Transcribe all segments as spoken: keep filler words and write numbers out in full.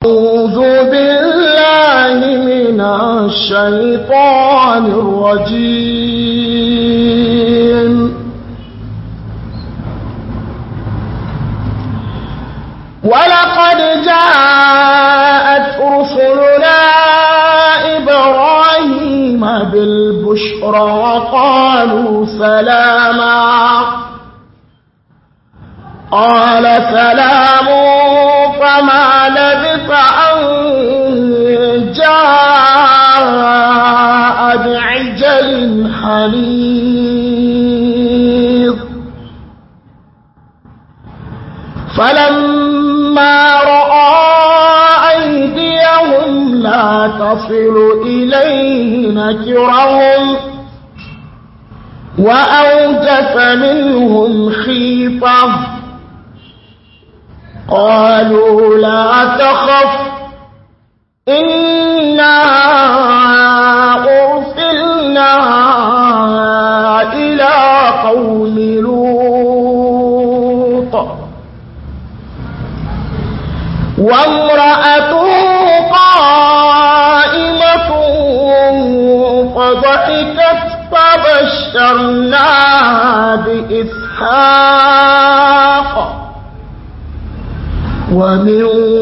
أعوذ بالله من الشيطان الرجيم ولقد جاءت رسلنا إبراهيم بالبشرى وقالوا سلاما قال سلام فما لبث أن جاء بعجل حنيظ فلما رأى أيديهم لا تصل إليه نكرهم وأوجس منهم خيفة قالوا لا تخف إنا أرسلنا إلى قوم لوط وامرأته قائمة فضحكت فبشرناها بإسحاق ومن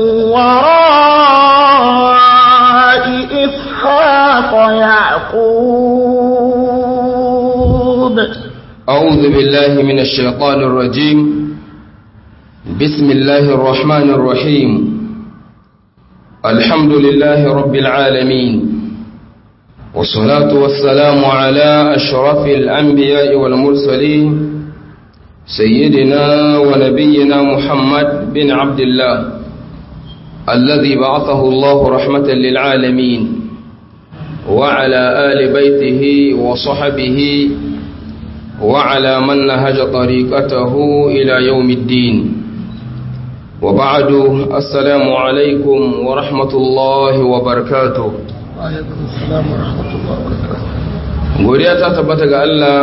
وراء إسحاق يعقوب. أعوذ بالله من الشيطان الرجيم. بسم الله الرحمن الرحيم. الحمد لله رب العالمين، والصلاة والسلام على أشرف الأنبياء والمرسلين سيدنا ونبينا محمد بن عبد الله الذي بعثه الله رحمة للعالمين، وعلى آل بيته وصحبه وعلى من نهج طريقته إلى يوم الدين. وبعد، السلام عليكم ورحمة الله وبركاته. وعليكم السلام ورحمة الله وبركاته. godiya ta tabbata ga Allah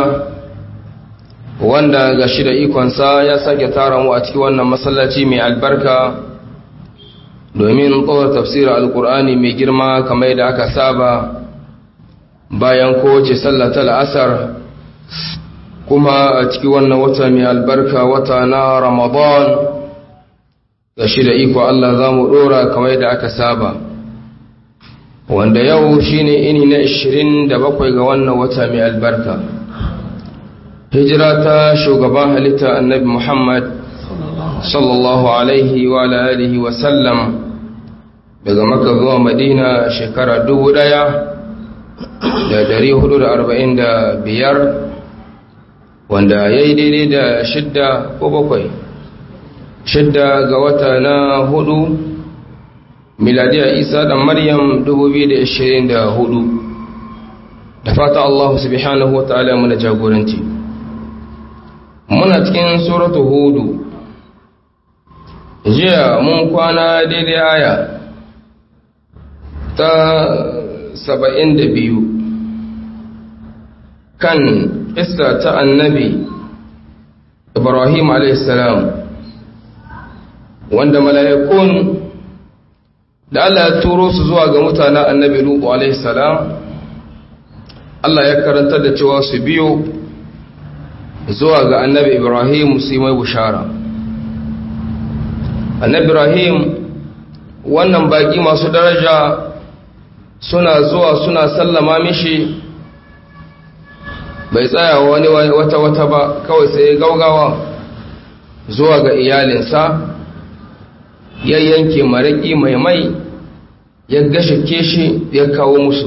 wanda ga shi da ikonsa ya sake tara mu a cikin wannan masallaci mai albarka domin tsawar tafsirin alkur'ani mai girma kamar yadda aka saba bayan kowace sallata al'asar, kuma a cikin wannan wata mai albarka, wata na Ramadan. Ga shi da iko Allah za mu ɗora kamar yadda aka saba, wanda yau shine ini na ishirin da bakwai ga wannan wata mai albarka. Hijira ta shugaban halitta annabi Muhammad sallallahu alaihi wa alihi wa sallam daga Makka zuwa Madina shekara dubu ɗaya da dari hudu da arba'in da biyar, wanda ya yi daidai da shidda ko bakwai shidda ga wata na hudu miladiyar Isa da Maryam dubu biyu da ashirin da hudu. Da fata Allah subhanahu wa ta'ala muna jagoranci. Muna cikin suratu Hudu. Jiya mun kwana daidai aya ta saba'in da biyu kan isa ta annabi Ibrahim alayhis salam, wanda mala'ikun da Allah ya turo su zuwa ga mutanen annabi Lutu alayhis salam, Allah ya karanta da cewa su biyo zuwa ga annabi Ibrahim su yi mai bushara. Annabi Ibrahim, wannan baki masu daraja suna zuwa suna sallama mishi, bai tsaya wani wata wata ba, kawai sai gaugawa zuwa ga iyalinsa, ya yanke maraki mai mai, ya gashe keshi ya kawo musu.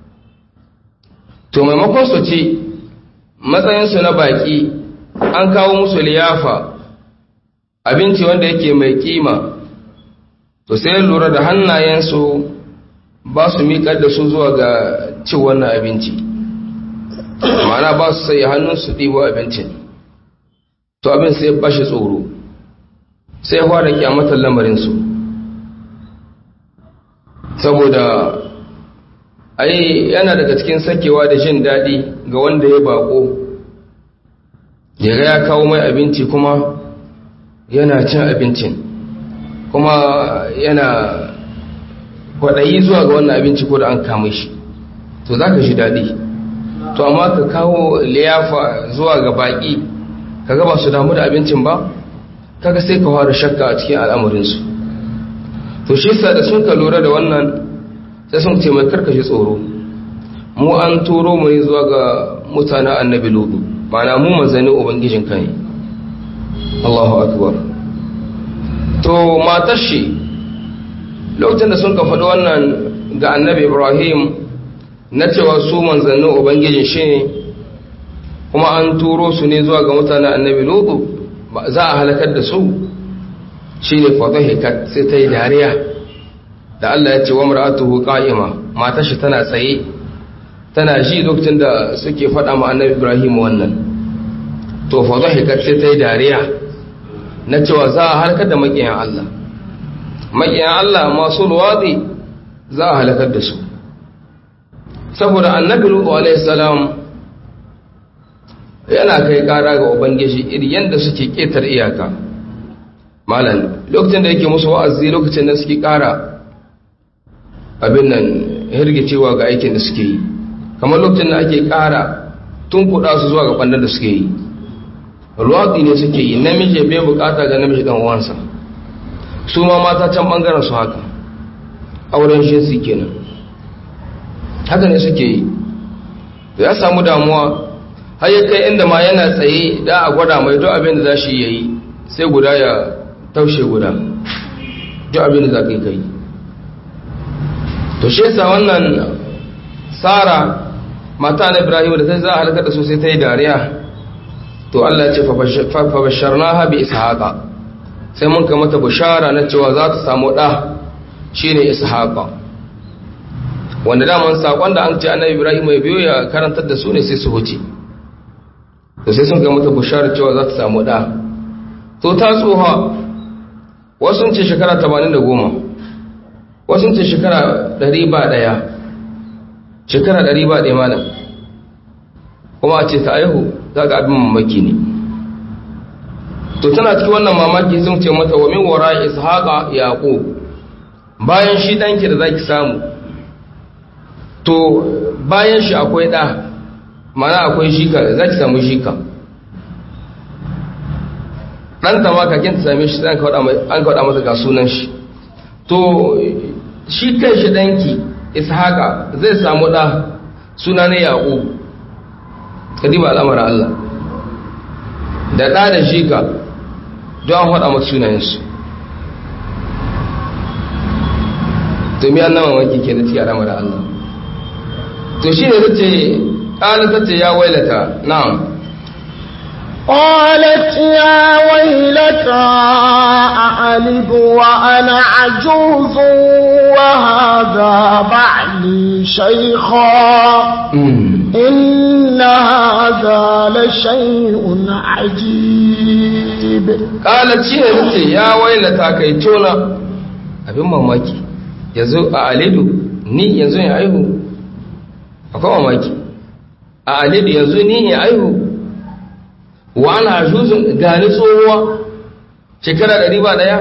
To maimakon su ci matsayinsu na baki, an kawo musu liyafa, abinci wanda yake mai kima, to sai lura da hannayensu ba su miƙar da su zuwa ga cin wannan abinci, ma'ana ba su sai hannunsu ɗibo abincin. To abin sai ba shi tsoro, sai fara kyamatar lamarinsu, saboda ai yana daga cikin sakewa da jin daɗi ga wanda ya bako, ya ga ya kawo mai abinci kuma yana cin abincin, kuma yana kwaɗayi zuwa ga wannan abinci ko da an kama shi to za ka shi daɗi. To amma ka kawo liyafa zuwa ga baƙi ka gaba su damu da abincin ba, kaga sai ka fara shakka a cikin al'amurinsu. To shi sa da sun ka lura da wannan sai sun ce mai karkashe tsoro, mu an turo mu ne zuwa ga mutanen annabi Lutu, ma'ana mu manzannin ubangijin ka ne. Allahu akbar. To matar shi lokacin da sun ka faɗi wannan ga annabi Ibrahim na cewa su manzannin ubangijin shi ne kuma an turo su ne zuwa ga mutanen annabi Lutu, za a halakar da su, shi ne fadahikat sai ta yi dariya da Allah ya ce wa mar'atuhu qa'ima, matar shi tana tsaye tana ji lokacin da suke faɗa ma annabi Ibrahim wannan. To fadahikat sai ta yi dariya na cewa za a halakar da makiyan Allah, makiyan Allah masu luwadi za a halakar da su, saboda annabi Lutu alaihi salam yana kai kara ga ubangiji iri yanda suke ketar iyaka. Malam lokacin da yake musu wa'azi, lokacin da suke kara abin nan hirgicewa ga aikin da suke yi, kamar lokacin da ake kara tun kuɗa su zuwa ga ɓandar da suke yi, luwaɗi ne suke yi, namiji bai bukata ga namiji ɗan uwansa, su ma mata can ɓangaren su haka, auren jinsi kenan, haka ne suke yi. Ya samu damuwa har ya kai inda ma yana tsaye da a gwada mai duk abin da za shi yayi sai guda ya taushe guda, duk abin da za ka yi kai. To shi yasa wannan Sara mata na Ibrahim da ta za a halakar da su sai ta yi dariya. To Allah ya ce fa basharnaha bi ishaqa, sai mun ka mata bushara na cewa za ta samu ɗa shine ishaqa, wanda daman sakon da an ce annabi Ibrahim ya biyo ya karantar da su ne sai su huce. To sai sun ga mata bushara cewa za ta samu ɗa. To ta tsoha, wasu ce shekara tamanin da goma, wasu ce shekara ɗari ba ɗaya, shekara ɗari ba ɗaya malam, kuma a ce ta aihu, za ga abin mamaki ne. To tana cikin wannan mamaki sun ce mata wa min wara ishaqa yaqub, bayan shi danki da zaki samu, to bayan shi akwai ɗa, mana akwai shika, zaki samu shika. ɗanta ma kakin ta same shi an kawaɗa masa ga sunan shi. To shi kan shi ɗanki ishaqa zai samu ɗa suna ne yaqub, kadiba al'amara Allah da ɗa da shika don an faɗa masa sunayensu. To mi annama wanki ke da cikin al'amara Allah. To shi ne zace ƙala ta ce ya wailata. Na'am. قالت يا ويلتى أألد وأنا عجوز وهذا بعلي شيخا إن هذا لشيء عجيب. قالت شيء يا ويلتى كيتونا abin mamaki yanzu a alidu ni yanzu ya aihu, akwai mamaki a alidu yanzu ni ya aihu, wa ana ajuzun gani tsohuwa shekara ɗari ba ɗaya,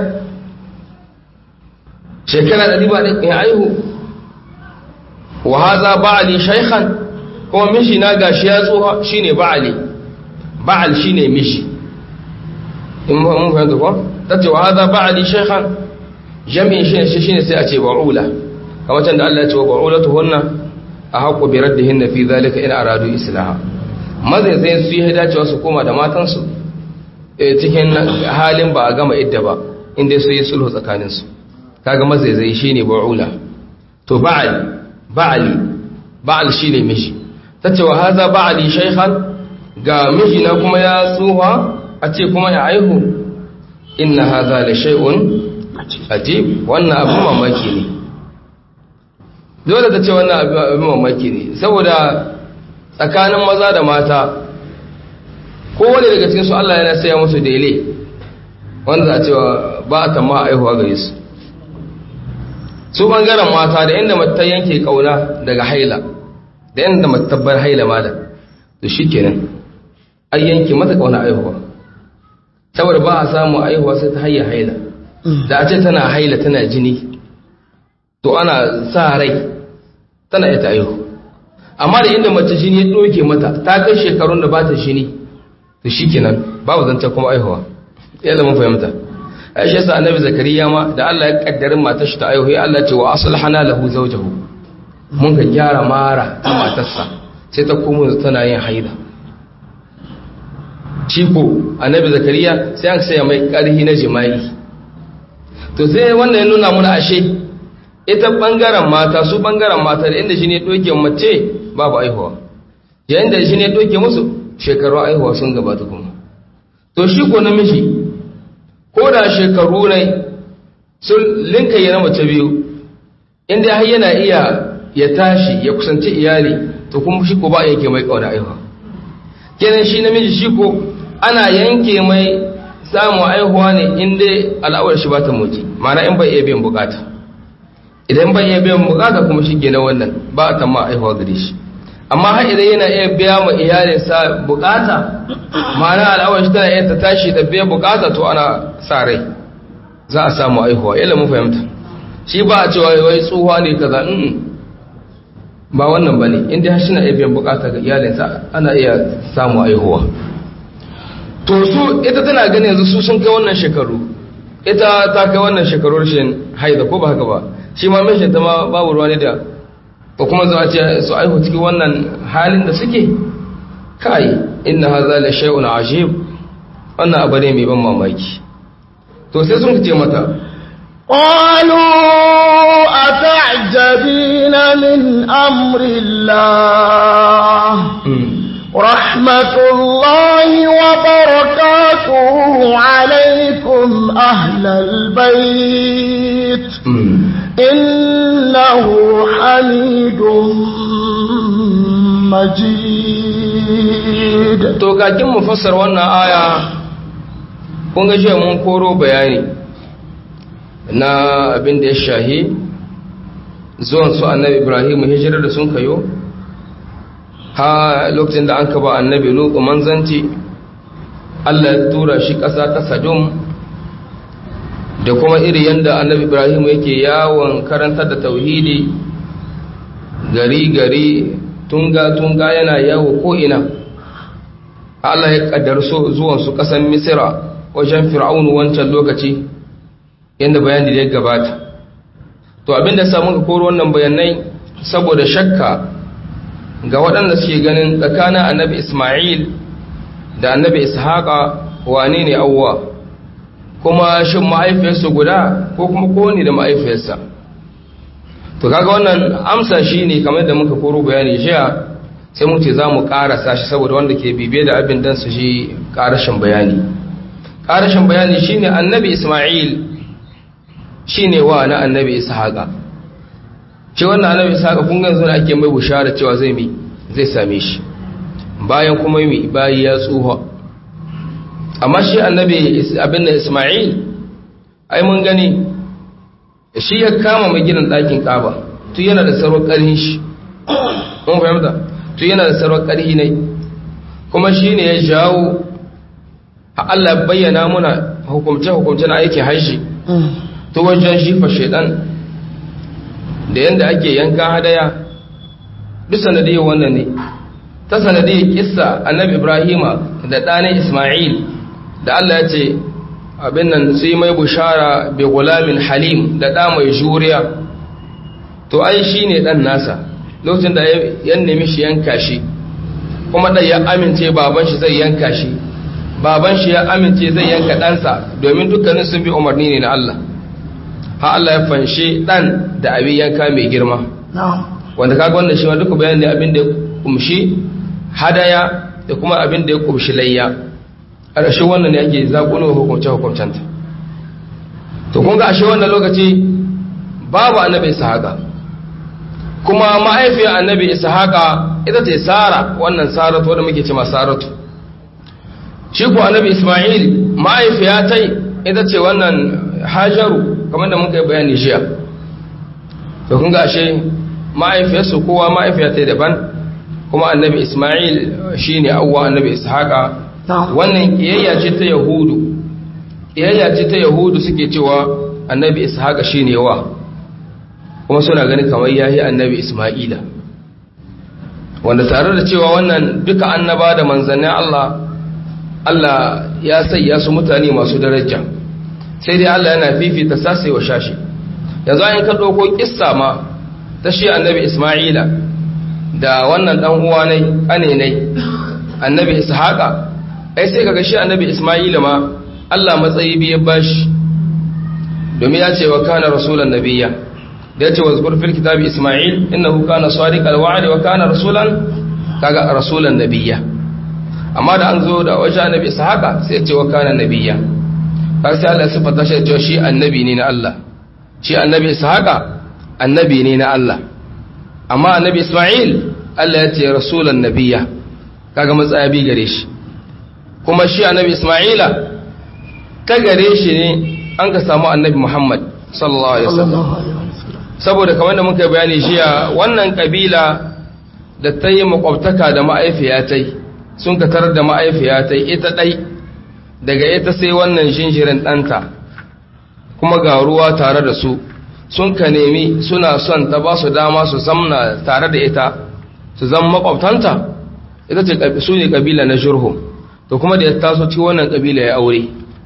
shekara ɗari ba ɗaya ya aihu, wa haza ba'ali shaykhan, kuma mishi na gashi ya tsoha shine ba'ali, ba'al shine mishi, in mun fahimta ko tace wa haza ba'ali shaykhan, jami'in shine shine sai a ce ba'ula, kamar can da Allah ya ce wa ba'ulatuhunna ahqqu bi raddihinna fi dhalika in aradu islaha. Mazaizai su yi dacewa su koma da matansu cikin halin ba a gama idda ba, inda su yi sulhu tsakaninsu, kaga mazaizai shi ne ba'ula. To ba'al ba'ali ba'al shi ne mishi, ta ce wa haza ba'ali shaykhan, ga mishi na kuma ya tsuha a ce kuma ya aihu, inna haza la shay'un ajib, wannan abin mamaki ne. Dole ta ce wannan abin mamaki ne, saboda tsakanin maza da mata kowane daga cikinsu Allah yana saya musu dele wanda a cewa ba a tamma aihuwa gare su. Su ɓangaren mata da inda mata yanke ƙauna daga haila da inda mata tabbar haila mala, to shi kenan an yanke mata ƙauna aihuwa, saboda ba a samu aihuwa sai ta hayya haila. Da a ce tana haila tana jini, to ana sa rai tana ita aihu. Amma da inda mace jini ya doke mata ta kai shekarun da ba ta jini to shikenan babu zance kuma aihuwa. Yalla mun fahimta. Aisha sa Annabi Zakariya ma da Allah ya kaddarin matar shi ta aihu ya Allah ce wa aslahana lahu zawjahu. Mun ka gyara mara ta matarsa sai ta komo tana yin haida. Ciko Annabi Zakariya sai an saya mai karhi na jima'i. To sai wannan ya nuna muna ashe ita bangaren mata su bangaren mata da inda shi ne doke mace babu aihuwa yayin da shi ne doke musu shekaru aihuwa sun gabata kuma. To shi ko namiji ko da shekaru ne sun linka yana mace biyu inda har yana iya ya tashi ya kusanci iyali to kuma shi ko ba yake mai kauna aihuwa. Kenan shi namiji shi ko ana yanke mai samu aihuwa ne inda al'awar shi ba ta motsi ma'ana in bai iya biyan bukata. Idan bai iya biyan bukata kuma shi ke na wannan ba ta ma aihuwa gare shi. Amma har idan yana iya biya ma iyalinsa bukata ma'ana al'awar shi tana iya ta tashi da biya bukata to ana sa rai za a samu aihuwa. Ila mun fahimta shi ba a cewa wai tsuwa ne kaza in ba wannan bane inda har shi na iya biyan bukata ga iyalinsa ana iya samu aihuwa. To su ita tana ganin yanzu su sun kai wannan shekaru ita ta kai wannan shekaru rashin haida ko ba haka ba shi ma mishin ta ma babu ruwa ne da ko kuma za a ce su aihu cikin wannan halin da suke kai inna hadha la shay'un ajib wannan abu ne mai ban mamaki. To sai sun ce mata qalu ata'jabina min amri Allah رحمة الله وبركاته عليكم أهل البيت إنه حميد مجيد. To kakin mu fassar wannan aya kun ga jiya mun koro bayani na abin da ya shahi zuwan su Annabi Ibrahim hijirar da sun kayo ha lokacin da an kaba annabi Lutu manzanci Allah ya tura shi ƙasa ta Sadum da kuma iri yanda annabi Ibrahim yake yawon karantar da tauhidi gari gari tunga tunga yana yawo ko ina. Allah ya kaddar so zuwan su ƙasar Misra wajen Fir'aunu wancan lokaci yanda bayani da ya gabata. To abinda sa muka koro wannan bayanai saboda shakka ga waɗanda suke ganin tsakanin annabi Ismail da annabi Ishaqa wane ne awwa kuma shin mahaifiyarsu guda ko kuma kowane da mahaifiyarsa. To kaga wannan amsa shine kamar da muka koro bayani jiya sai mu ce za mu karasa shi saboda wanda ke bibiye da abin dan su shi karashin bayani. Karashin bayani shine annabi Ismail shine wa na annabi Ishaqa. Ce wannan annabi Ishaqa kun ga yanzu ake mai bushara cewa zai mi zai same shi bayan kuma mi bayi ya tsuha. Amma shi annabi abin da Ismail ai mun gani shi ya kama mai gidan ɗakin Kaaba tu yana da sarwar ƙarhin shi mun fahimta tu yana da sarwar ƙarhi ne kuma shi ne ya jawo Allah bayyana muna hukumce hukumce na aikin hajji to wajen shifa shaidan da yanda ake yanka hadaya duk sanadiyar wannan ne ta sanadiyar kissa annabi Ibrahima da ɗanin Ismail da Allah ya ce abin nan sai mai bushara bi gulamin halim da ɗa mai juriya. To ai shi ne ɗan nasa lokacin da ya nemi shi yanka shi kuma ɗan ya amince baban shi zai yanka shi baban shi ya amince zai yanka ɗansa domin dukkanin sun bi umarni ne na Allah. Ha Allah ya fanshe ɗan da abin yanka mai girma wanda kaga wannan shi ma duka bayan da abin da ya kumshi hadaya da kuma abin da ya kumshi layya. A rashe wannan ne ake zaƙulo hukumce-hukumcenta. To kun ga ashe wannan lokaci babu annabi Ishaqa kuma ma'aifiyar annabi Ishaqa ita ce Sara, wannan Saratu wadda muke cewa Saratu. Shi ko annabi Ismail ma'aifiya tai ita ce wannan Hajaru kamar da muka yi bayani jiya. To kun ga ashe ma'aifiyarsu kowa ma'aifiya tai daban kuma annabi Ismail shine awwa annabi Ishaqa. Wannan kiyayya ce ta Yahudu, kiyayya ce ta Yahudu suke cewa annabi Ishaqa shine wa. kuma suna ganin kamar yayi annabi Isma'ila, wanda tare da cewa wannan duka annaba da manzannin Allah Allah ya sayya su mutane masu daraja, sai dai Allah yana fifita sasai wa shashi. yanzu an ka dauko kissa ma ta shi annabi Isma'ila da wannan dan uwa ne ane ne annabi Ishaqa, ai sai kaga shi annabi Isma'ila ma Allah matsayi biye bashi, domin ya ce wa kana rasulan nabiyya, da ya ce wa zkur fil kitabi Isma'il innahu kana sadiqal wa'd wa kana rasulan, kaga rasulan nabiyya. amma da an zo da wajen annabi Ishaqa sai ya ce wa kana nabiyya, har sai Allah sifata shi da shi annabi ne na Allah. shi annabi Ishaqa annabi ne na Allah, amma annabi Isma'il Allah ya ce rasulan nabiyya, kaga matsayi bi gare shi. kuma shi annabi Isma'ila ta gare shi ne an ka samu annabi Muhammad sallallahu alaihi wasallam, saboda kamar da muka bayani shi wannan kabila da ta yi makwabtaka da ma'aifiyatai sun ka tarar da ma'aifiyatai ita dai daga ita sai wannan jinjirin ɗanta, kuma ga ruwa tare da su, sun ka nemi suna son ta ba su dama su zamna tare da ita su zama makwabtanta, ita ce su ne kabila na Jurhum. to kuma da ya taso ci wannan kabila ya aure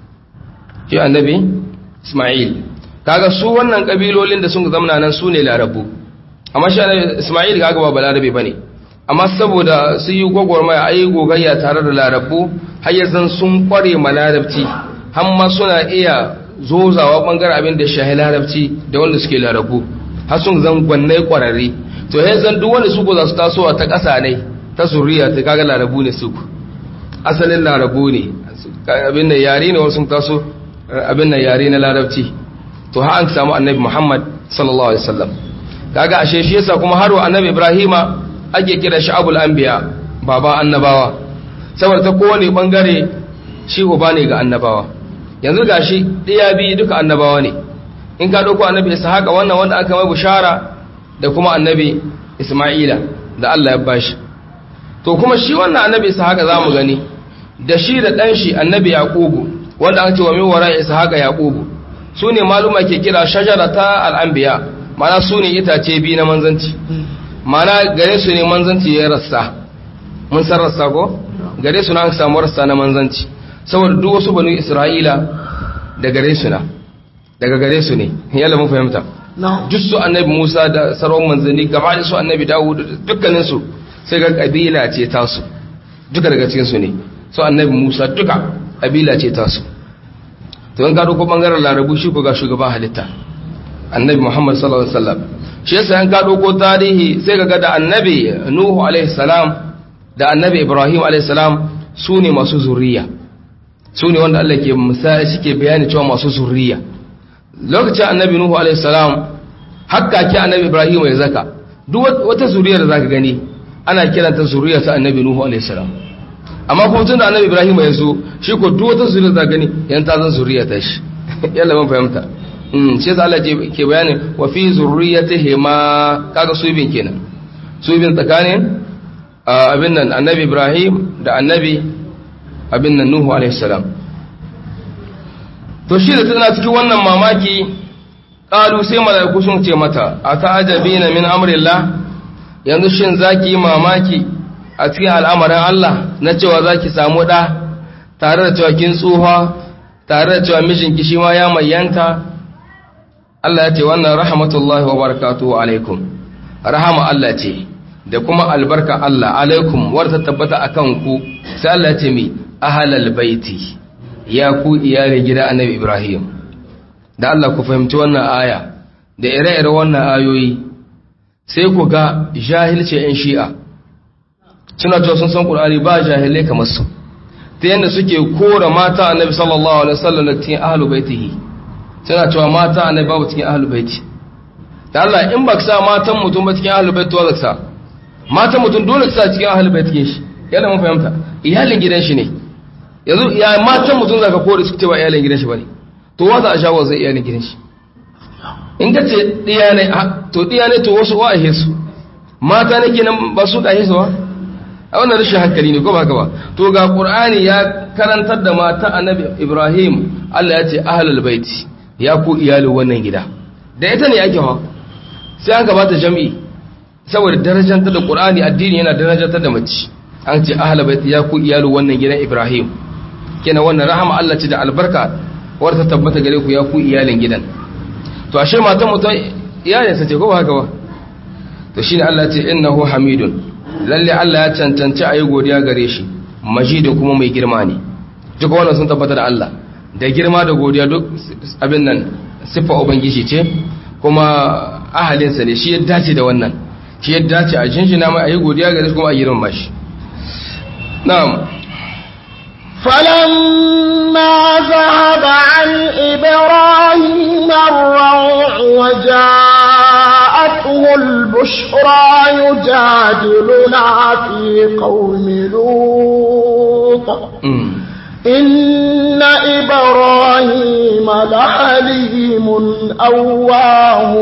shi annabi Isma'il. kaga su wannan kabilolin da sun zamna nan su ne larabu, amma shi annabi Isma'il kaga ba balarabe bane, amma saboda su yi gwagwarmaya ayi gogayya tare da larabu har yanzu sun kware ma larabci, har ma suna iya zozawa bangaren abin da shahi larabci da wanda suke larabu, har sun zan gwannai kwararre. to yanzu duk wanda su ko za su tasowa ta ƙasa ne ta zuriya ta kaga larabu ne su, asalin larabu ne, abin da yare ne wasu taso abin da yare na larabci. to ha an samu annabi Muhammad sallallahu alaihi wasallam, kaga ashe shi yasa kuma har wa annabi Ibrahima ake kira shi abul anbiya, baba annabawa, saboda ta kowane bangare shi uba ne ga annabawa. yanzu gashi diya bi duka annabawa ne, in ka dauko annabi Ishaqa wannan wanda aka mai bushara, da kuma annabi Isma'ila da Allah ya bashi. to kuma shi wannan annabi Ishaqa zamu gani da shi da dan shi annabi Yaqubu, wanda aka ce wa min wara Ishaqa Yaqubu, sune maluma ke kira shajarata al-anbiya, mana sune itace bi na manzanci, mana gare su ne manzanci ya rassa. mun san rassa ko gare su na aka samu rassa na manzanci, saboda duk wasu banu Isra'ila da gare su na daga gare su ne, yalla mun fahimta. duk su annabi Musa da sarwan manzanni gaba da su annabi Dawud dukkanin su sai ga kabila ce tasu, duka daga cikin su ne. so annabi Musa duka kabila ce tasu. to in ka dauko bangaren larabu shi ko ga shugaban halitta annabi Muhammad sallallahu alaihi wasallam. shi yasa in ka dauko tarihi sai ga da annabi Nuhu alaihi salam da annabi Ibrahim alaihi salam su ne masu zuriya, su ne wanda Allah ke misali shike bayani cewa masu zuriya. lokacin annabi Nuhu alaihi salam hakka ki annabi Ibrahim ya zaka, duk wata zuriya da zaka gani ana kiranta zuriya ta annabi Nuhu alaihi salam. amma kuma tunda annabi Ibrahim ya zo shi ko duk wata zuriya da zaka gani yan ta zan zuriya ta shi yalla mun fahimta. mm shi yasa Allah ke bayani wa fi zurriyatihima, kaga su bin kenan, su bin tsakanin abin nan annabi Ibrahim da annabi abin nan Nuhu alaihi salam. to shi da tana cikin wannan mamaki, qalu sai malaiku sun ce mata ata'ajabina min amrillah, yanzu shin zaki mamaki a cikin al'amarin Allah na cewa zaki samu da tare da cewa kin tsuha, tare da cewa mijinki shi ma ya mayyanta. Allah ya ce wannan rahmatullahi wa barakatuhu alaikum, rahama Allah ce da kuma albarka Allah alaikum warta tabbata akan ku. sai Allah ya ce mi ahlal baiti, ya ku iyalin gida annabi Ibrahim. da Allah ku fahimci wannan aya da ire-ire wannan ayoyi, sai ku ga jahilci ɗin shi'a suna cewa sun san Qur'ani ba jahilai kamar su, ta yanda suke kora mata annabi sallallahu alaihi wasallam da cikin ahlul baitihi, suna cewa mata annabi babu cikin ahlul baiti. da Allah in ba ka sa matan mutum ba cikin ahlul baiti, to ka sa matan mutum dole ka sa cikin ahlul baiti shi, yana mun fahimta, iyalin gidan shi ne. yanzu ya matan mutum zaka kore su cewa iyalin gidan shi bane, to wa za a shawo zai iyalin gidan shi? in ka ce diya ne, to diya ne to wasu wa'ahe su mata ne kenan ba su da hisawa? a wannan rashin hankali ne ko ba ka ba? to ga Qur'ani ya karantar da mata annabi Ibrahim, Allah ya ce ahlul baiti, ya ku iyalin wannan gida, da ita ne yake ha. sai an gabata jami'i saboda darajantar da Qur'ani addini yana darajantar da mace an ce ahlul bait ya ku iyalu wannan gidan Ibrahim kenan wannan rahama Allah ce da albarka wadda ta tabbata gare ku ya ku iyalin gidan to ashe matan mutum iyalin sa ce ko ba haka ba to shine Allah ce innahu hamidun lalle Allah ya cancanci ayi godiya gare shi majidun kuma mai girma ne duk wannan sun tabbata da Allah da girma da godiya duk abin nan siffa ubangiji ce kuma ahalinsa ne shi ya dace da wannan shi ya dace a jinjina mai ayi godiya gare shi kuma a girma shi na'am فلما ذهب عن إبراهيم الروع وجاءته البشرى يجادلنا في قوم لوط إن إبراهيم لحليم أواه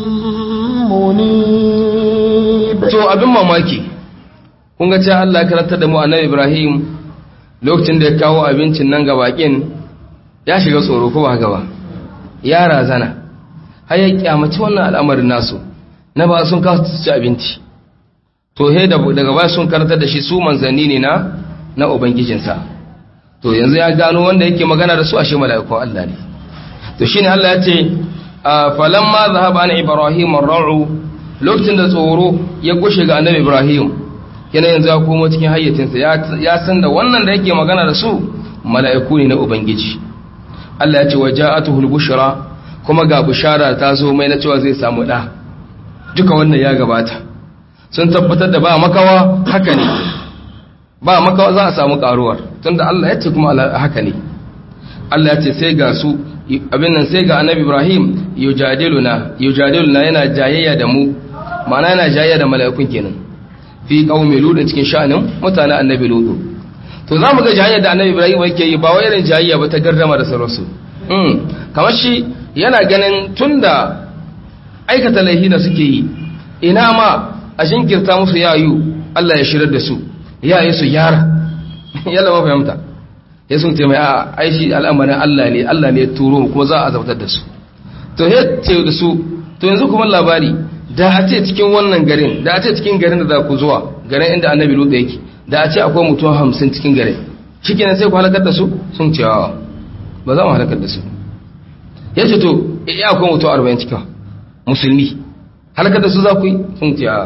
منيب to abin mamaki kun ga cewa Allah ya karanta da mu annabi Ibrahim lokacin da ya kawo abincin nan ga bakin ya shiga tsoro ko ba gaba ya razana har ya kyamaci wannan al'amarin nasu na ba sun kawo su ci abinci to he daga ba sun karanta da shi su manzanni ne na na ubangijinsa to yanzu ya gano wanda yake magana da su ashe mala'ikun Allah ne to shine Allah ya ce falamma zahaba an ibrahim ar-ra'u lokacin da tsoro ya gushe ga annabi Ibrahim yana yanzu ya komo cikin hayyacinsa ya san da wannan da yake magana da su mala'iku ne na ubangiji Allah ya ce waja'atuhul bushra kuma ga bushara ta zo mai na cewa zai samu da duka wannan ya gabata sun tabbatar da ba makawa haka ne ba makawa za a samu karuwar tunda Allah ya ce kuma haka ne Allah ya ce sai ga su abin nan sai ga annabi Ibrahim yujadiluna yujadiluna yana jayayya da mu ma'ana yana jayayya da mala'ikun kenan fi qaumi lut cikin sha'anin mutanen annabi lut to zamu ga jayayya da annabi Ibrahim yake yi ba wai irin jayayya ba ta gardama da sarrasu mm kamar shi yana ganin tunda aikata laihi da suke yi ina ma a jinkirta musu yayu Allah ya shirar da su yayi su yara yalla ba fahimta ya sun ce mai a aishi al'amarin Allah ne Allah ne ya turo kuma za a azabtar da su to ya ce da su to yanzu kuma labari da a ce cikin wannan garin da a ce cikin garin da za ku zuwa garin inda annabi Lut yake da a ce akwai mutum hamsin cikin garin shikenan sai ku halakar da su sun ce ba za mu halakar da su ya ce to ya akwai mutum arba'in cikin musulmi halakar da su za ku yi sun ce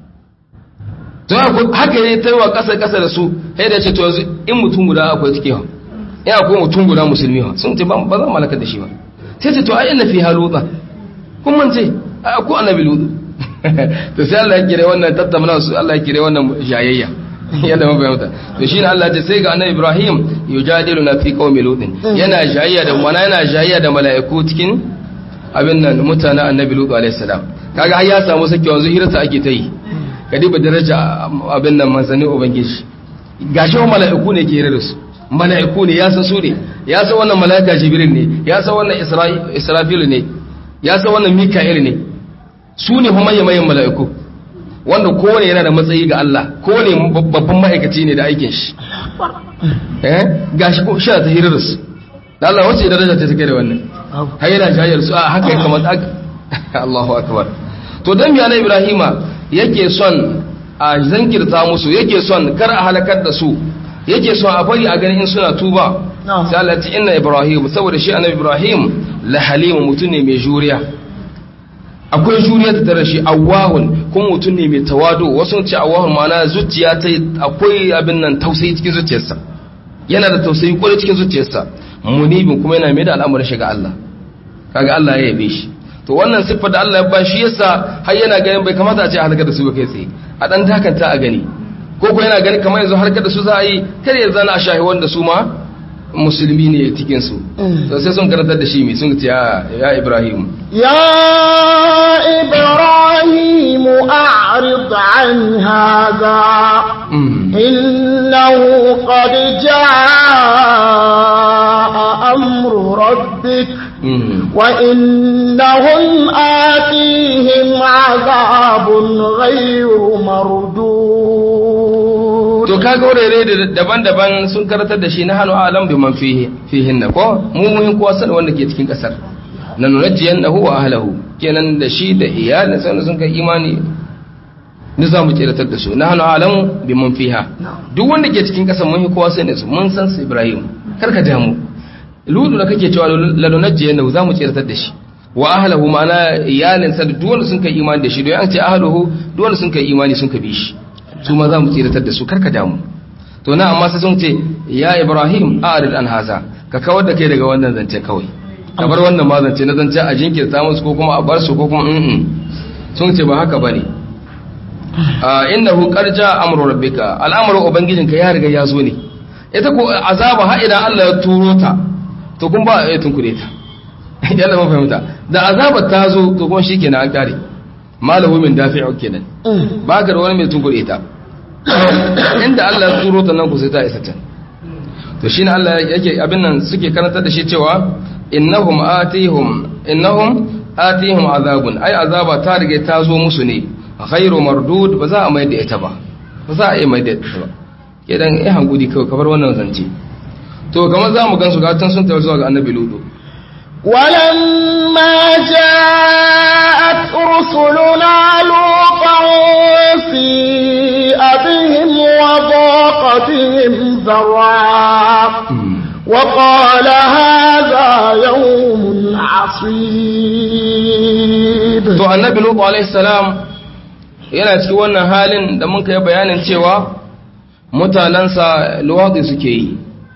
to haka ne ta yi wa ƙasa-ƙasa da su sai da ce to yanzu in mutum guda akwai ciki ha in akwai mutum guda musulmi ha sun ce ba za mu halakar da shi ba sai ce to ai ina fi haluta kun mance ai akwai annabi lutu to sai Allah ya kire wannan tattauna su Allah ya kire wannan jayayya yadda mun bayyana to shine Allah ya ce sai ga annabi Ibrahim yujadiluna fi qaumi lutin yana jayayya da mana yana jayayya da mala'iku cikin abin nan mutanen annabi lutu alaihi salam kaga har ya samu sakewa yanzu hirarsa ake ta yi kadiba daraja abin nan manzannin ubangiji gashi wa mala'iku ne ke da su mala'iku ne ya san su ne ya san wannan mala'ika jibril ne ya san wannan israfil ne ya san wannan mika'il ne su ne kuma mayan mala'iku wanda kowane yana da matsayi ga Allah kowane babban ma'aikaci ne da aikin shi eh gashi ko shi ta hirar su da Allah wace daraja ta take da wannan har yana jayar su a haka ya kamata Allahu akbar to dan biya na Ibrahima yake son a zankirta musu yake son kar a halakar da su yake son a bari a ganin in suna tuba sai Allah ce inna Ibrahim saboda shi annabi Ibrahim la halim mutun ne mai juriya akwai juriya ta tare shi awahun kuma mutun ne mai tawadu wasu ce awahun ma'ana zuciya ta akwai abin nan tausayi cikin zuciyarsa yana da tausayi kwarai cikin zuciyarsa munibin kuma yana mai da al'amarin shi ga Allah kaga Allah ya yabe shi to wannan siffar da Allah ya ba shi yasa har yana ganin bai kamata a ce halaka da su ba kai tsaye a dan dakanta a gani ko ko yana ganin kamar yanzu harkar da su za a yi kare ya zana a shahi wanda su ma musulmi ne cikin su to sai sun karantar da shi mai sun ce ya Ibrahim ya Ibrahim a'rid an hadha innahu qad jaa amru rabbik وإنهم آتيهم عذاب غير مردود to kaga wurare daban-daban sun karatar da shi na hannu alam bi man fihi fihin ko mu mun kowa san wanda ke cikin kasar nan nunajjiyannahu wa ahlihi kenan da shi da iyalin sa sun kai imani ni za mu tsiratar da su nahnu alamu biman fiha duk wanda ke cikin kasan mun yi kowa sai ne su mun san su Ibrahim karka damu ludu da kake cewa lalunajjiyannahu za mu tsiratar da shi wa ahlihi ma'ana iyalin sa duk wanda sun kai imani da shi don an ce ahlihi duk wanda sun kai imani sun ka bi shi su ma za mu tsiratar da su karka damu to na amma sai sun ce ya Ibrahim a'rid an haza ka kawar da kai daga wannan zance kawai ka bar wannan ma zance na zance a jinkirta musu ko kuma a bar su ko kuma mm sun ce ba haka bane innahu qad jaa amru rabbika al'amru ubangijinka ya riga ya zo ne ita ko azaba ha idan Allah ya turo ta to kun ba ya tunkure ta yalla mun fahimta da azaba ta zo to kuma shikenan an kare malahu min dafi'u kenan ba ga wani mai tunkure ta inda Allah ya turo ta nan ku sai ta isa ta to shine Allah yake abin nan suke karantar da shi cewa innahum atihum innahum atihum azabun ai azaba ta rige ta zo musu ne ghairu mardud ba za a mai da ita ba ba za a yi mai da ita ba kidan eh hankudi kawai kabar wannan zance to kamar za mu gansu gatan sun tawo zuwa ga annabi ludu ولما جاءت رسلنا لوطا سيء بهم وضاق بهم ذرعا وقال هذا يوم عصيب to annabi lutu alayhi salam yana cikin wannan halin da mun kai bayanin cewa mutanansa luwadi suke yi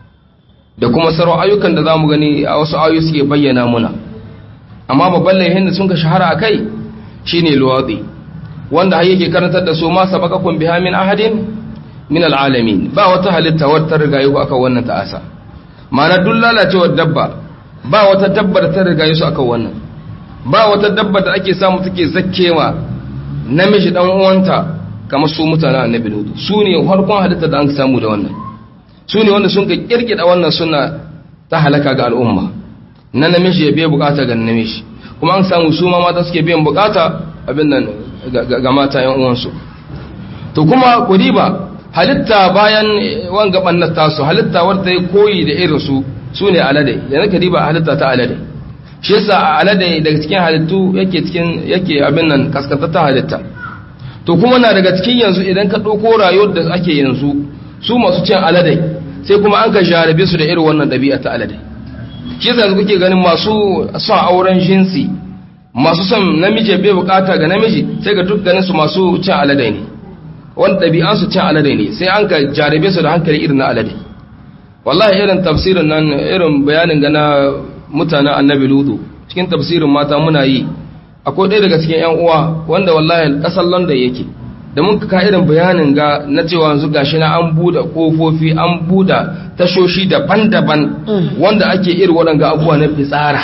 da kuma sauran ayyukan da zamu gani a wasu ayoyi suke bayyana muna amma babban laihin da sun ka shahara akai shine luwadi wanda har yake karantar da su ma sabaqakum biha min ahadin min alalamin ba wata halitta wata rigayi ku aka wannan ta'asa ma'ana duk lalacewar dabba ba wata dabbar ta rigayi su aka wannan ba wata dabba da ake samu take zakkewa namiji dan uwanta kamar su mutanen annabi lutu su ne farkon halitta da an samu da wannan su ne wanda sun ka kirkida wannan suna ta halaka ga al'umma na namiji ya biya bukata ga namiji kuma an samu su ma mata suke biyan bukata abin nan ga mata yan uwansu to kuma kudiba halitta bayan wanga bannar tasu halitta wadda ya koyi da irin su su ne alade yanzu ka diba halitta ta alade shi yasa alade daga cikin halittu yake cikin yake abin nan kaskantatta halitta to kuma na daga cikin yanzu idan ka dauko rayuwar da ake yanzu su masu cin alade sai kuma an ka jarabe su da irin wannan dabi'a ta alade shi yasa yanzu kuke ganin masu son auren jinsi masu son namiji bai bukata ga namiji sai ga duk ganin su masu cin alade ne wanda dabi'an su cin alade ne sai an ka jarabe su da hankali irin na alade wallahi irin tafsirin nan irin bayanin ga na mutanen annabi lutu cikin tafsirin mata muna yi akwai ɗaya daga cikin ƴan uwa wanda wallahi ƙasar London yake da mun ka irin bayanin ga na cewa yanzu gashi na an buɗe kofofi an buɗe tashoshi daban-daban wanda ake irin waɗanga abubuwa na fitsara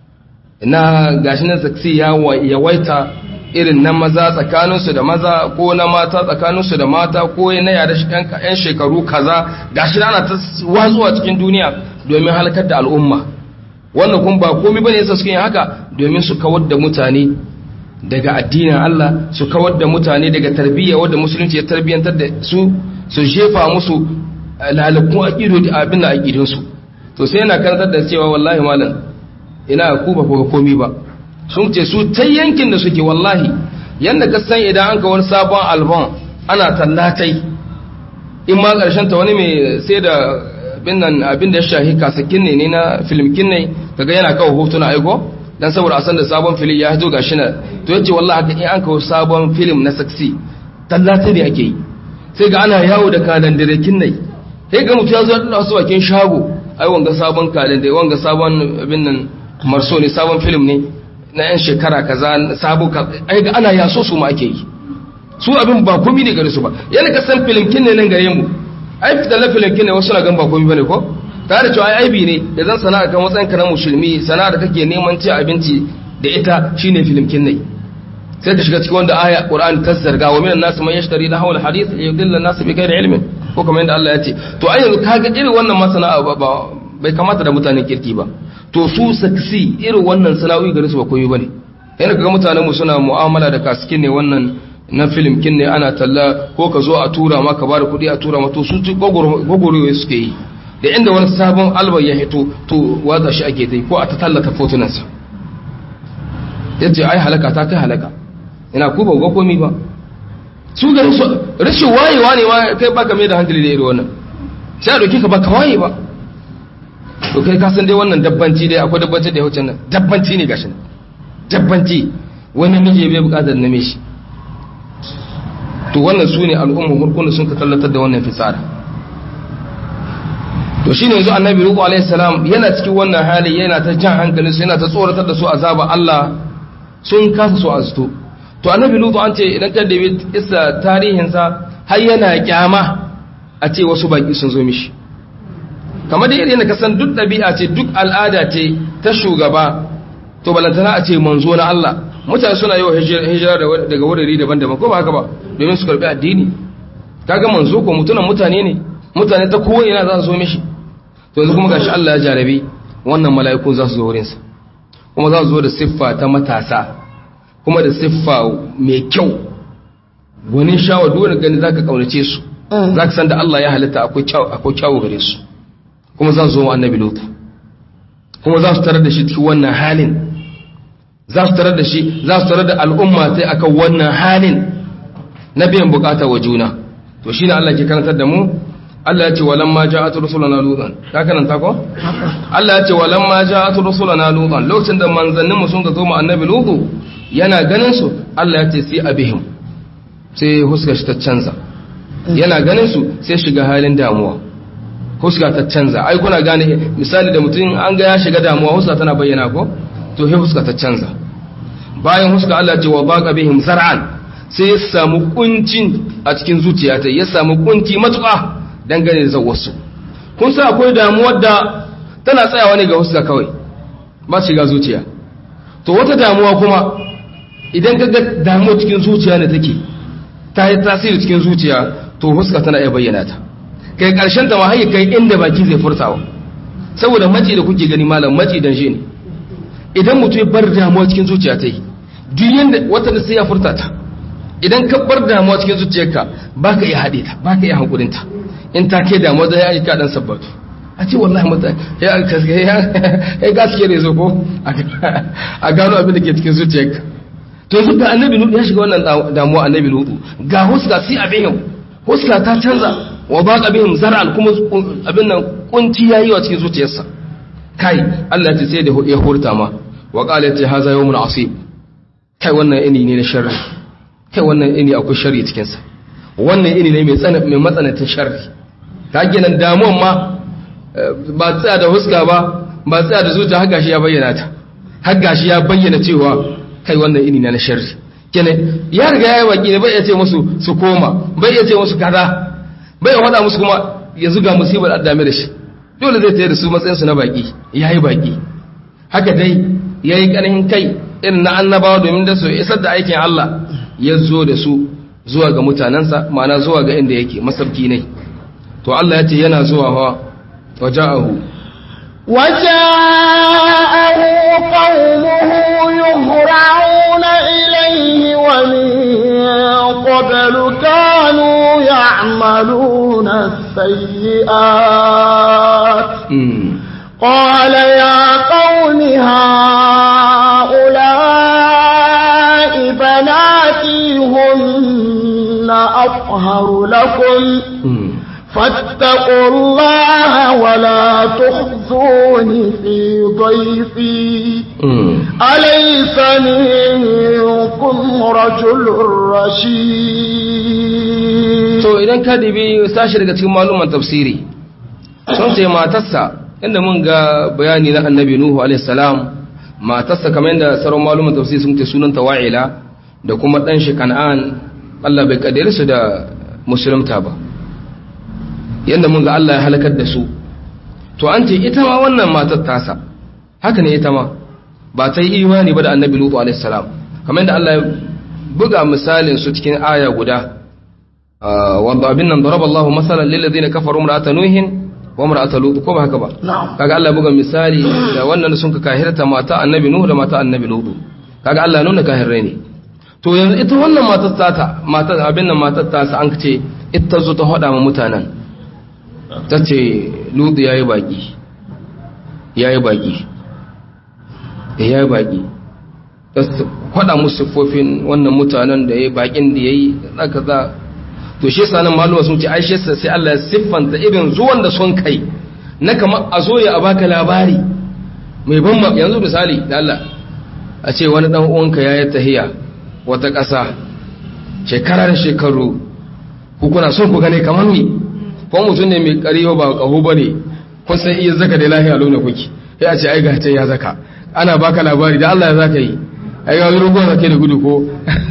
na gashi na saksi ya yawaita irin na maza tsakaninsu da maza ko na mata tsakaninsu da mata ko na yara ƴan shekaru kaza gashi ana ta watsuwa cikin duniya domin halakar da al'umma wannan kun ba komai bane yasa suke yin haka domin su kawar da mutane daga addinin Allah su kawar da mutane daga tarbiyya wanda musulunci ya tarbiyantar da su su jefa musu lalakun aqidu da abin da aqidun su to sai yana karantar da cewa wallahi malam ina ku ba ko komai ba sun ce su ta yankin da suke wallahi yanda ka san idan an ka wani sabon album ana tallatai in ma karshen ta wani mai sai da abin nan abin da ya shahi kasakin ne ne na filmkin ne kaga yana kawo hotuna aiko dan saboda a san da sabon film ya hito gashi na to yace wallahi haka in an kawo sabon film na saksi tallata ne ake yi sai ga ana yawo da kalandarekin ne sai ga mutum ya zo da wasu bakin shago ai wanga sabon kalendare wanga sabon abin nan marso ne sabon film ne na yan shekara kaza sabo ai ga ana yaso su ma ake yi su abin ba komai ne gare su ba yana ka san filmkin ne nan gare mu ai fitar na filmkin ne wasu na gan ba komai bane ko tare cewa ai aibi ne da zan sana'a kan matsayin ka na musulmi sana'a da kake neman ci abinci da ita shine filmkin ne sai ka shiga cikin wanda aya Qur'an ta zarga wa minan nas man yashtari lahu al-hadith yudilla an-nas bi ghairi ilmin ko kamar yadda Allah ya ce to ai yanzu kaga irin wannan masana'a ba bai kamata da mutanen kirki ba to su saksi irin wannan sana'o'i gare su ba komai bane yana kaga mutanen mu suna mu'amala da kaskin ne wannan na filmkin ne ana talla ko ka zo a tura ma ka bada kuɗi a tura ma to su ci gogoro suke yi da inda wani sabon albar ya hito to watsa shi ake dai ko a ta tallata fotunansa yace ai halaka ta kai halaka ina ku ba ga komai ba su ga rashin wayewa ne ma kai baka mai da hankali da irin wannan sai a doki ka baka waye ba to kai ka san dai wannan dabbanci dai akwai dabbanci da ya wuce nan dabbanci ne gashi dabbanci wani miji bai bukatar name shi to wannan su ne al'umma hurkuna sun ka tallatar da wannan fitsara to shi ne yanzu annabi ruku alaihi salam yana cikin wannan hali yana ta jan hankalin su yana ta tsoratar da su azaba Allah sun kasa su azuto to annabi lutu an ce idan ka da isa tarihinsa har yana kyama a ce wasu baki sun zo mishi kamar da yadda ka san duk ɗabi'a ce duk al'ada ce ta shugaba to balantana a ce manzo na Allah mutane suna yi wa hijira daga wurare daban-daban ko ba haka ba domin su karbi addini kaga manzo ko mutunan mutane ne mutane ta kowa yana za su zo mishi to yanzu kuma gashi Allah ya jarabe wannan mala'iku za su zo wurinsa kuma za su zo da siffa ta matasa kuma da siffa mai kyau gwanin shawar duwanda gani za ka kaunace su za ka san da Allah ya halitta akwai kyawu gare su kuma za su zo annabi lutu kuma za su tarar da shi cikin wannan halin za su tarar da shi za su tarar da al'umma sai akan wannan halin na biyan bukata wa juna to shine Allah ke karantar da mu Allah ya ce walamma ja'at rusuluna lutan ka karanta ko Allah ya ce walamma ja'at rusuluna lutan lokacin da manzannin mu sun ga zo mu annabi lutu yana ganin su Allah ya ce sai abihim sai huska shi ta canza yana ganin su sai shiga halin damuwa huska ta canza ai kuna gane misali da mutum an ga ya shiga damuwa huska tana bayyana ko to sai huska ta canza bayan huska Allah ya ce wa baqa bihim zar'an sai ya samu kuncin a cikin zuciyata ya samu kunci matuƙa dangane da wasu kun sa akwai damuwar da tana tsayawa ne ga huska kawai ba shiga zuciya to wata damuwa kuma idan ka ga damuwa cikin zuciya ne take ta yi tasiri cikin zuciya to huska tana iya bayyana ta kai karshen ta ma har kai inda baki zai furtawa saboda maci da kuke gani malam maci dan shi ne idan mutum ya bar damuwa cikin zuciya ta yi duk yanda wata da sai ya furta ta idan ka bar damuwa cikin zuciyarka baka iya haɗe ta baka iya hankulin ta in ta ke damuwa da ya yi kaɗan sabbatu a ce wallahi mutane ya gaske ne zo ko a gano abin da ke cikin zuciyarka to yanzu ga annabi lutu ya shiga wannan damuwa annabi lutu ga huska si abin huska ta canza wa ba abin zar'an kuma abin nan kunci yayi wa cikin zuciyarsa kai Allah ya ce sai da ya hurta ma wa qala ta haza yawmun asib kai wannan ini ne na sharri kai wannan ini akwai sharri cikin sa wannan ini ne mai tsana mai matsanancin sharri kage nan damuwan ma ba tsaya da huska ba ba tsaya da zuciya har gashi ya bayyana ta har gashi ya bayyana cewa kai wannan ini na sharri kenan ya riga yayi waki ne bai ya ce musu su koma bai ya ce musu kaza bai ya faɗa musu kuma yanzu ga musibar addame da shi dole zai tayar da su matsayin su na baki yayi baki haka dai yayi karhin kai irin na annabawa domin da su isar da aikin Allah ya zo da su zuwa ga mutanansa ma'ana zuwa ga inda yake masabki ne to Allah ya ce yana zuwa wa waja'ahu وجاءه قومه يهرعون إليه ومن قبل كانوا يعملون السيئات قال يا قوم هؤلاء بناتي هن أطهر لكم فاتقوا الله ولا تخزوني في ضيفي أليس منكم رجل رشيد to idan ka dibi sashi daga cikin maluman tafsiri sun ce matarsa inda mun ga bayani na annabi nuhu alaihi salam matarsa kamar yadda sauran maluman tafsiri sun ce sunanta wa'ila da kuma dan shi kan'an Allah bai kaddare su da musulunta ba yadda mun ga Allah ya halakar da su to an ce ita ma wannan matar tasa haka ne ita ma ba ta yi imani ba da annabi lutu alaihi salam kamar yadda Allah ya buga misalin su cikin aya guda wanda abin nan daraba Allahu masalan lil ladina kafaru imra'ata nuhin wa imra'ata lut ko ba haka ba kaga Allah ya buga misali da wannan sun ka kahirta mata annabi nuhu da mata annabi lutu kaga Allah nuna kahirrai ne to yanzu ita wannan matar tata matar abin nan matar tasa an ce ita zo ta hada ma mutanen ta ce lutu ya yi baƙi ya yi baƙi ya yi baƙi faɗa musu siffofin wannan mutanen da ya bakin da ya yi kaza. To shi yasa nan maluma sun ce aishe sai Allah ya siffanta irin zuwan da son kai na kamar a zo ya baka labari mai ban ma yanzu misali da Allah a ce wani dan uwanka ya yi tahiya wata ƙasa shekara da shekaru ku kuna son ku gane kamar ni ko mutum ne mai ƙariyo ba ƙaho bane kun san iya zaka da lahiya launa kuki sai a ce ai ga ta ya zaka ana baka labari da Allah ya zaka yi ai ga rugon zake da gudu ko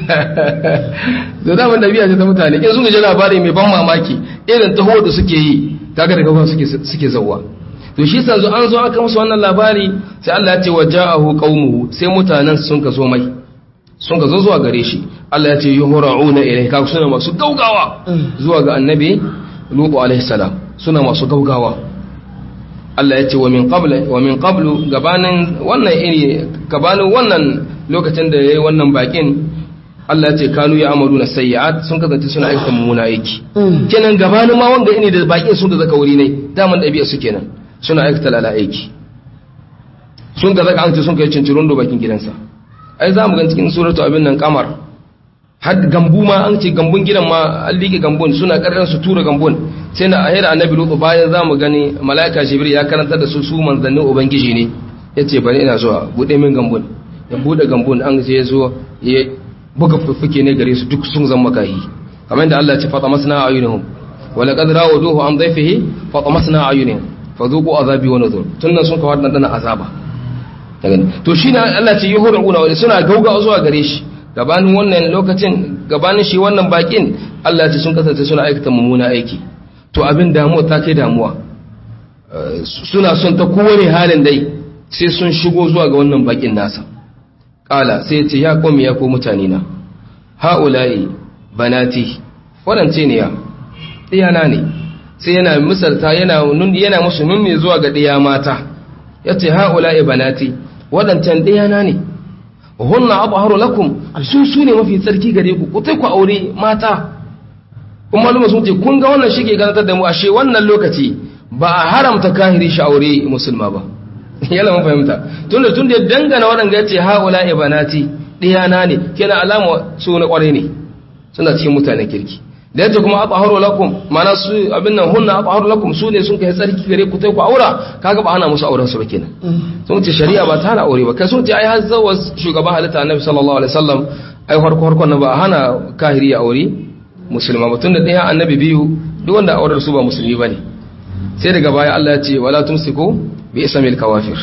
da zaman dabi'a ce ta mutane in sun ji labari mai ban mamaki irin taho da suke yi kaga da gaban suke suke zawwa to shi yasa zo an zo aka musu wannan labari sai Allah ya ce waja'ahu qaumuhu sai mutanen sun ka zo mai sun ka zo zuwa gare shi Allah ya ce yuhra'una ilayhi ka suna masu gaugawa zuwa ga annabi Lutu alaihi salam suna masu gaugawa Allah ya ce wa min qabla wa min qablu gabanin wannan iri gabanin wannan lokacin da yayi wannan bakin Allah ya ce kanu ya amalu na sayyi'at sun kasance suna aikata mummuna aiki kenan gabanin ma wanda ine da bakin sun da zaka wuri ne daman dabi'a su kenan suna aikata lala aiki sun da zaka an ce sun kai cincirin do bakin gidansa ai za mu ga cikin suratu abin nan kamar har gambu ma an ce gambun gidan ma an liƙe gambun suna ƙarƙar su tura gambun sai na ahira annabi lutu bayan za mu gani mala'ika jibril ya karanta da su su manzannin ubangiji ne ya ce bari ina zuwa buɗe min gambun ya buɗe gambun an ce ya zo ya buga fuffuke ne gare su duk sun zama makahi kamar da Allah ya ce fata masna ayunihum wa laqad rawaduhu an dhayfihi fata masna ayunihim fadhuqu azabi wa nuzur tunna sun kawar dan azaba to shine Allah ce yuhuruna wa suna gauga zuwa gare shi gabanin wannan lokacin gabanin shi wannan bakin Allah ce sun kasance suna aikata mummuna aiki to abin damuwa ta kai damuwa suna son ta kowane halin dai sai sun shigo zuwa ga wannan bakin nasa kala sai ce ya komi ya ko mutane na haula'i banati wadance ne ya diyana ne sai yana misalta yana yana musu nuni zuwa ga diya mata yace haula'i banati wadancan diyana ne hunna abharu lakum su su ne mafi tsarki gare ku ku tai ku aure mata kuma malama sun ce kun ga wannan shige ganatar da mu ashe wannan lokaci ba a haramta kahiri shi aure musulma ba yana mun fahimta tunda tunda dangana wadanga yace haula ibanati diyana ne kenan alama su na kware ne suna cikin mutanen kirki da yace kuma abharu lakum mana su abin nan hunna abharu lakum su ne sun kai tsarki gare ku tai ku aura kaga ba ana musu auren su ba kenan sun ce shari'a ba ta hana aure ba kai sun ce ai har zawa shugaban halitta annabi sallallahu alaihi wasallam ai farko farkon na ba hana kahiri ya aure musulma ba tunda daya annabi biyu duk wanda aurar su ba musulmi bane sai daga baya Allah ya ce wala tumsiku bi ismil kawafir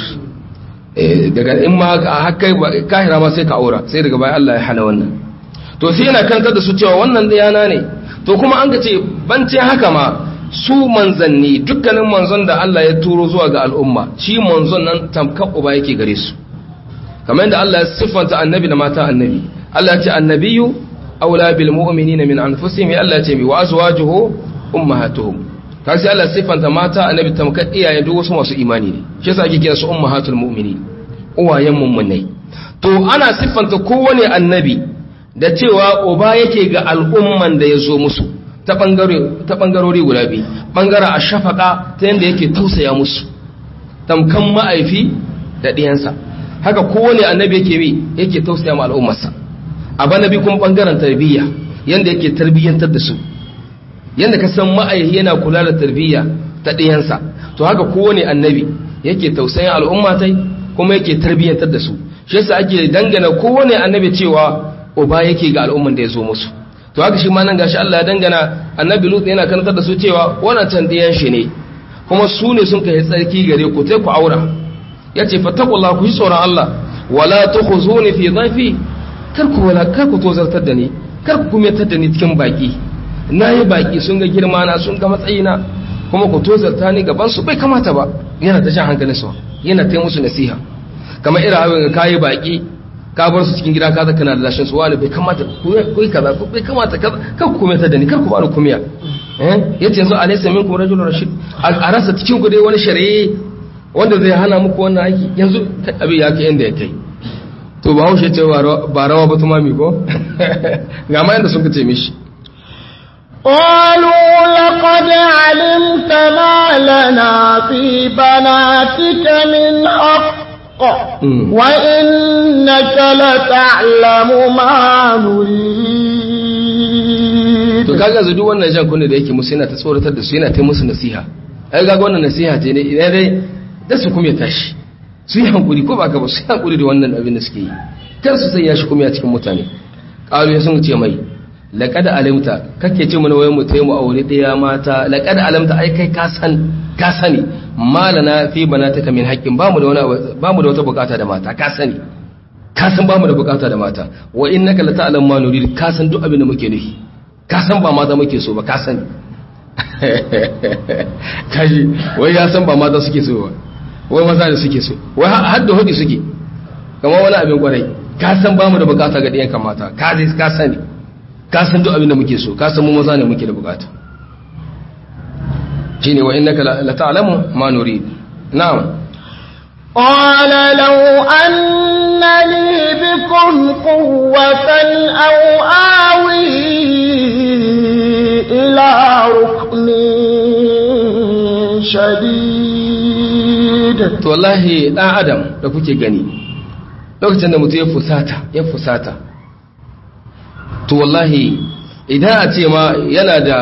eh daga in ma hakkai kahira ma sai ka aura sai daga baya Allah ya hana wannan to sai yana kantar da su cewa wannan dayana ne to kuma an ga ce bance haka ma su manzanni dukkanin manzon da Allah ya turo zuwa ga al'umma shi manzon nan tamkar uba yake gare su kamar yadda Allah ya siffanta annabi da mata annabi Allah ya ce annabiyyu aula bil mu'minina min anfusihim Allah ya ce mi wa azwajuhu ummahatuhum kaga sai Allah ya siffanta mata annabi tamkar iyayen duk wasu masu imani ne shi yasa ake kira su ummahatul mu'minin uwayen mummunai to ana siffanta kowane annabi da cewa uba yake ga al'umman da ya zo musu ta ɓangarori guda biyu ɓangara a shafaka ta yadda yake tausaya musu tamkan ma'aifi da ɗiyansa haka kowane annabi yake bi yake tausaya ma al'ummarsa a bana bi kuma ɓangaren tarbiyya yadda yake tarbiyyantar da su yadda ka san ma'aifi yana kula da tarbiyya ta ɗiyansa to haka kowane annabi yake tausayin al'ummatai kuma yake tarbiyyantar da su shi yasa ake dangana kowane annabi cewa uba yake ga al'umman da ya zo musu to haka shi ma nan gashi Allah ya dangana annabi Lut yana karantar da su cewa wannan diyan shi ne kuma su ne sun kai tsarki gare ku sai ku aura yace fattaqullaha ku ji tsoron Allah wala tukhuzuni fi dhaifi kar ku wala kar ku tozartar da ni kar ku kumetar da ni cikin baki nayi baki sun ga girma na sun ga matsayina kuma ku tozarta ni gaban su bai kamata ba yana ta shan hankalin su yana ta musu nasiha kamar irin abin kai baki ka bar su cikin gida ka zaka na da lashin su wani bai kamata ku yi kaza bai kamata kaza kar ku kumeta da ni kar ku bani kumiya eh yace yanzu alaysa minkum rajulun rashid a rasa cikin ku dai wani shari'i wanda zai hana muku wannan aiki yanzu abin ya kai inda ya kai to ba haushe ce ba rawa ba tumami ko ga ma yanda sun kace mishi قالوا لقد علمت ما لنا في بناتك من حق وإنك لتعلم ما نريد. to kaga zudu wannan jan kunne da yake musu yana ta tsoratar da su yana ta musu nasiha. ai kaga wannan nasiha ce ne idan dai da su kuma tashi su yi hankuri ko ba ka ba su yi hankuri da wannan abin da suke yi kar su sai ya shi kuma cikin mutane. Ƙalu sun ce mai laqad alimta kake ce mana wayan mu tayi mu aure daya mata laqad alimta ai kai ka san ka sani malana fi banataka min haqqin bamu da wani bamu da wata bukata da mata ka sani ka san bamu da bukata da mata wa innaka la ta'lam ma nurid ka san duk abin da muke nufi ka san ba mata muke so ba ka sani kaji wai ya san ba mata suke so ba wai maza da suke so wai har da hudi suke kamar wani abin kwarai ka san bamu da bukata ga diyan mata ka ka sani ka san duk abin da muke so ka san mu maza ne muke da bukata shine wa innaka la ta'lamu ma nurid na'am qala law anna li bikum quwwatan aw awi ila ruknin shadid. To wallahi dan adam da kuke gani lokacin da mutum ya fusata ya fusata to wallahi idan a ce ma yana da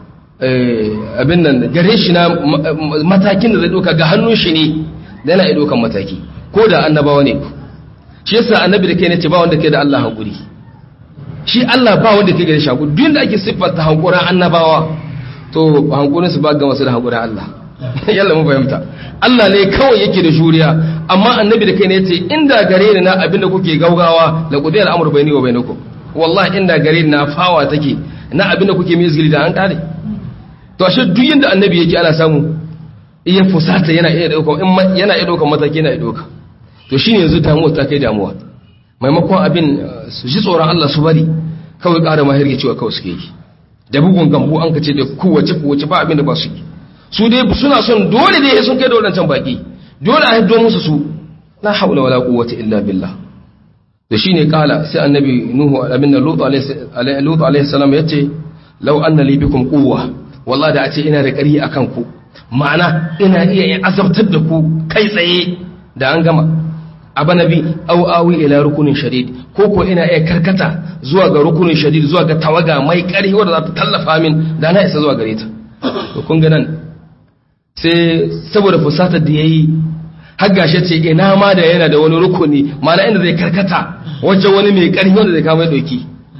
abin nan gare shi na matakin da zai doka ga hannun shi ne da yana iya dokan mataki ko da annabawa ne shi yasa annabi da kai ne ce ba wanda ke da Allah hankuri shi Allah ba wanda ke gare shi hankuri duk da ake siffata hankuran annabawa to hankurin su ba ga masu da hankurin Allah yalla mu fahimta Allah ne kawai yake da juriya amma annabi da kai ne yace inda gare ni na abin da kuke gaugawa la qudiyal amru bayni wa bainakum wallahi inda gare ni na fawa take na abin da kuke mizgili da an kare to ashe duk yanda annabi yake ana samu iya fusata yana iya dauka yana iya dauka mataki yana iya dauka to shine yanzu damuwa ta kai damuwa maimakon abin su ji tsoron Allah su bari kawai ƙara mahirge cewa kawai suke yi da bugun gambu an kace da kowace kowace ba abin da ba su yi su dai suna son dole dai sun kai da wadancan baki dole a hiddo musu su la haula wala quwwata illa billah da shine kala sai annabi nuhu abinda lutu alaihi lutu alaihi salam yace law anna li bikum quwwa wallahi da a ce ina da ƙari akan ku ma'ana ina iya yin azabtar da ku kai tsaye da an gama abanabi aw awi ila rukunin shadid ko ko ina iya karkata zuwa ga rukunin shadid zuwa ga tawaga mai ƙarfi wanda za ta tallafa min da na isa zuwa gare ta to kun ga nan sai saboda fusatar da yayi har gashe ce ina ma da yana da wani rukuni ma'ana inda zai karkata wajen wani mai ƙarfi wanda zai kama doki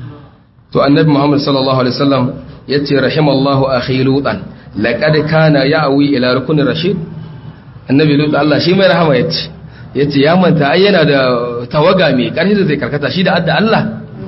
to annabi Muhammad sallallahu alaihi wasallam yace rahimallahu akhi lutan laqad kana ya'wi ila rukunin rashid annabi lut Allah shi mai rahama yace yace ya manta ai yana da tawaga mai ƙarfi da zai karkata shi da adda Allah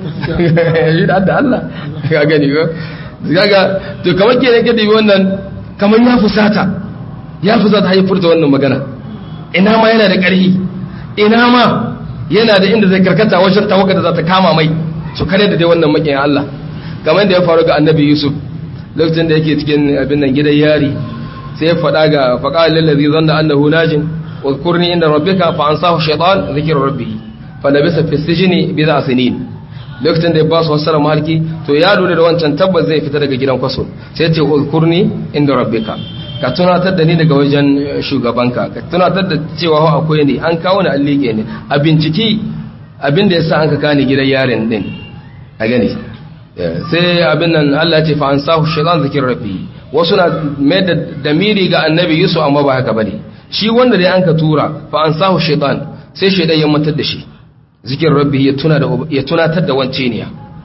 shi da adda Allah ka gani ko kaga to kamar kenan kadi wannan kamar ya fusata ya fusata haifar da wannan magana ina ma yana da ƙarfi ina ma yana da inda zai karkata wajen tawaga da za ta kama mai su kare da dai wannan makiyan Allah kamar da ya faru ga annabi Yusuf lokacin da yake cikin abin nan gidan yari sai ya faɗa ga faqala lillazi zanna annahu najin wadhkurni inda rabbika fa ansahu shaytan dhikra rabbih fa labisa fi sijni bid'a sinin lokacin da ya ba su wasara mahalki to ya lura da wancan tabbas zai fita daga gidan kwaso sai ya ce wadhkurni inda rabbika ka tunatar da ni daga wajen shugabanka ka tunatar da cewa akwai ne an kawo ni allike ne a binciki abin da yasa an ka kani gidan yarin din a gani sai abin nan Allah ce fa ansahu shaytan zikir rabbi wasu na mai da damiri ga annabi Yusuf amma ba haka bane shi wanda dai an ka tura fa ansahu shaytan sai shaytan ya mantar da shi zikir rabbi ya tuna da ya tunatar da wance ne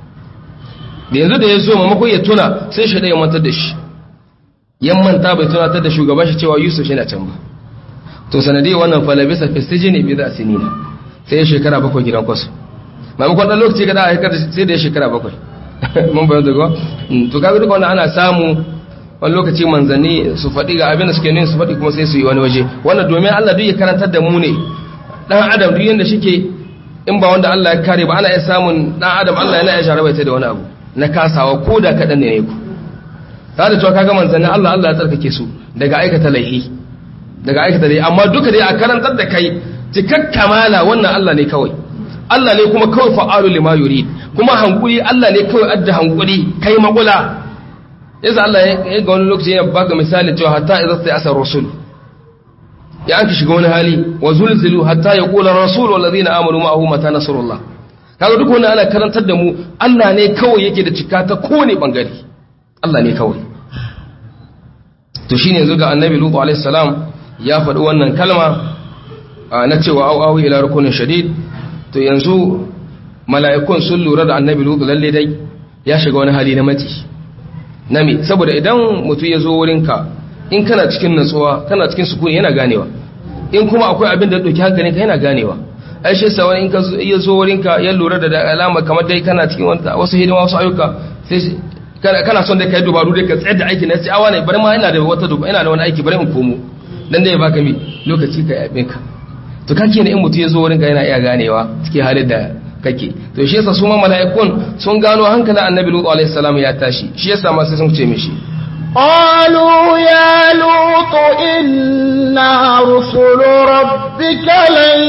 da yanzu da ya zo mamakon ya tuna sai shaytan ya mantar da shi yan manta bai tunatar da shugaban shi cewa Yusuf shi na can ba to sanadiyar wannan falabisa fistijini bi za sinina sai shekara bakwai gidan kwasu maimakon dan lokaci ga da aikata sai da shekara bakwai mun bayan da go to kaga duka wannan ana samu wani lokaci manzanni su faɗi ga abin da suke nuna su faɗi kuma sai su yi wani waje wannan domin Allah duk ya karantar da mu ne dan adam duk yanda shike in ba wanda Allah ya kare ba ana iya samun dan adam Allah yana iya sharabaita da wani abu na kasawa ko da kadan ne ne ku ta da cewa kaga manzanni Allah Allah ya tsarkake su daga aikata laihi daga aikata laihi amma duka dai a karantar da kai cikak kamala wannan Allah ne kawai Allah ne kuma kawai fa'alu lima yurid kuma hankuri Allah ne kawai adda hankuri kai makula yasa Allah ya ga wani lokaci ya baka misali cewa hatta idza sai asar rasul ya an shiga wani hali wa zulzilu hatta yaqula ar-rasul wal ladina amanu ma'ahu mata nasrullah. kaga duk wannan ana karantar da mu Allah ne kawai yake da cika ta kowane bangare, Allah ne kawai. to shine yanzu ga annabi Lutu alaihi salam ya faɗi wannan kalma na cewa au au ila rukunin shadid. to yanzu mala'ikun sun lura da annabi Lutu lalle dai ya shiga wani hali na mati nami, saboda idan mutum ya zo wurinka in kana cikin natsuwa kana cikin sukuni yana ganewa, in kuma akwai abin da dauki hankalinka yana ganewa. ai shi yasa wani in ka ya zo wurinka ya lura da alama kamar dai kana cikin wasu hidima wasu ayyuka, sai kana kana son da kai dubaru dai ka tsayar da aiki na sai awa ne bari ma ina da wata duba ina da wani aiki bari in komo dan dai baka mi lokaci ka yabe ka. to kake ne in mutum ya zo wurinka yana iya ganewa cikin halin da kake. to shi yasa su ma mala'ikun sun gano hankalin annabi Lutu alaihi salam ya tashi, shi yasa ma sai sun ce mishi قالوا يا لوط إنا رسل ربك لن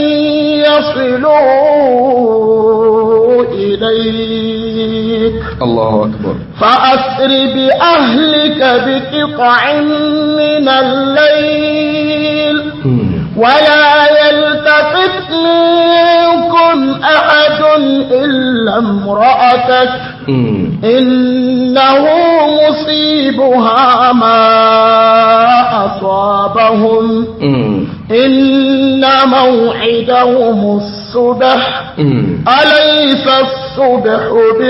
يصلوا إليك الله أكبر فأسر بأهلك بقطع من الليل ولا يلتفت منكم أحد إلا امرأتك إنه مصيبها ما أصابهم إن موعدهم الصبح أليس الصبح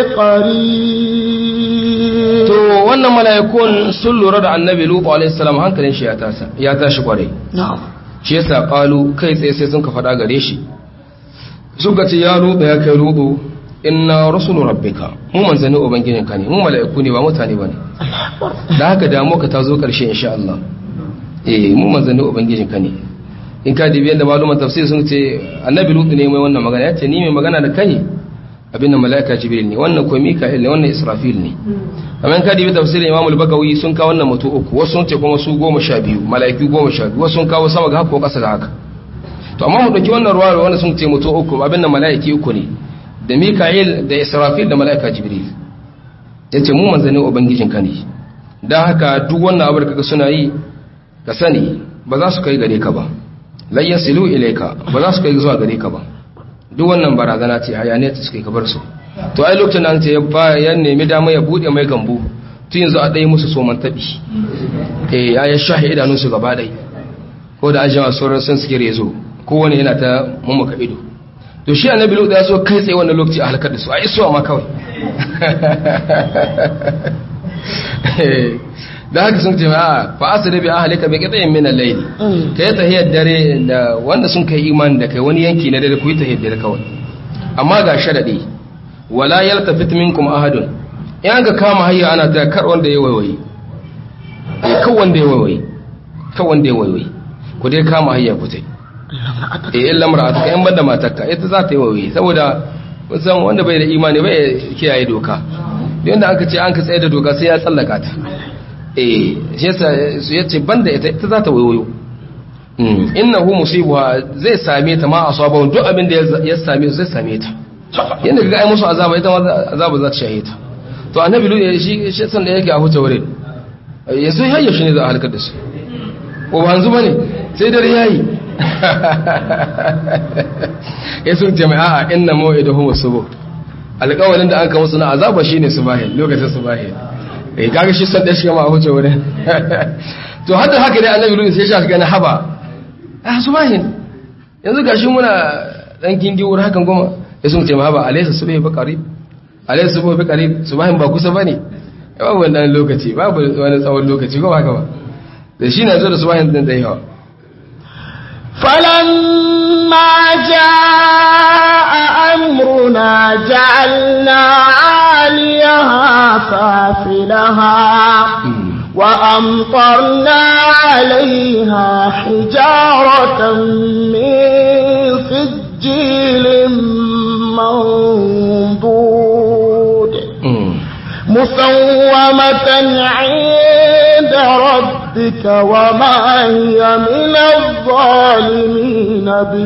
بقريب. to wannan mala'ikun sun lura da annabi Lutu alaihi salam hankalin shi ya tasa ya tashi kwarai. na'am shi yasa qalu kai tsaye sai sun ka fada gare shi suka ce ya Lutu ya kai Lutu inna rusulu rabbika mu manzanni ubangijinka ne, mu mala'iku ne ba mutane bane, da haka damu ka tazo karshe insha Allah. eh mu manzanni ubangijinka ne. in ka dibi yanda maluman tafsir sun ce annabi Lutu ne mai wannan magana, yace ni mai magana da kai abinda mala'ika jibril ne, wannan ko mika'il ne, wannan israfil ne. amma in ka dibi tafsirin imam al-bagawi sun kawo wannan mutu uku, wasu sun ce kuma su goma sha biyu mala'iku goma sha biyu, wasu sun kawo sama ga haka ko kasa da haka. to amma mu dauki wannan ruwa wanda sun ce mutu uku abinda mala'iki uku ne, da mika'il da israfil da mala'ika jibril. yace mu manzanni ubangijinka ne, dan haka duk wannan abu da kaga suna yi ka sani ba za su kai gare ka ba, la yasilu ilayka ba za su kai zuwa gare ka ba. duk wannan barazana ce hayaniya ta suke kabar su. to ai lokacin nan ce ya nemi dama ya bude mai gambu tun yanzu a dai musu soman tabi, eh ya shahi idanun su gaba dai, ko da ajama sauran sun suke rezo kowane yana ta mummuka ido. to shi annabi Lutu ya so kai tsaye wannan lokaci a halakar da su a iso ma kawai. da haka sun ce a fa asri bi ahlika bi qita'in min al-layl, kai tahiyar dare da wanda sun kai imani da kai wani yanki na dare ku yi tahiyar dare kawai. amma ga sharadi wala yaltafit minkum ahadun, in ga kama hayya ana ta kar wanda ya waiwayi, kar wanda ya waiwayi, kar wanda ya waiwayi, ku dai kama hayya ku tai. eh illa mar'atuka in banda matarka ita za ta yi waiwayi, saboda san wanda bai da imani bai kiyaye doka, yanda aka ce an ka tsaye da doka sai ya tsallaka ta. eh shi yasa su yace banda ita ita za ta wayoyo. innahu musibuha zai same ta ma asabahu, duk abin da ya same su zai same ta. yanda kaga ai musu azaba ita ma azaba za ta shahe ta. to annabi lu shi shi san da yake a huta wurin yaso hayya shi ne za a halakar da su, ko ba hanzu bane sai dare yayi. yaso jama'a inna maw'iduhum subuh, alƙawarin da an ka musu na azaba shine subahin, lokacin subahin. eh kaga shi san da shi ma a huce wurin. to hadda haka dai annabi lu sai shi ga haba ah subahin yanzu gashi muna dan kingi wurin hakan goma, yaso ce ma haba alaysa subhi bi qarib, alaysa subhi bi qarib, subahin ba kusa bane, babu wannan lokaci, babu wani tsawon lokaci ko haka ba. da shi na zo da subahin din da yawa. فلما جاء أمرنا جعلنا عاليها سافلها وأمطرنا عليها حجارة من سجيل منضود مسومة عند ربك وما هي من الظالمين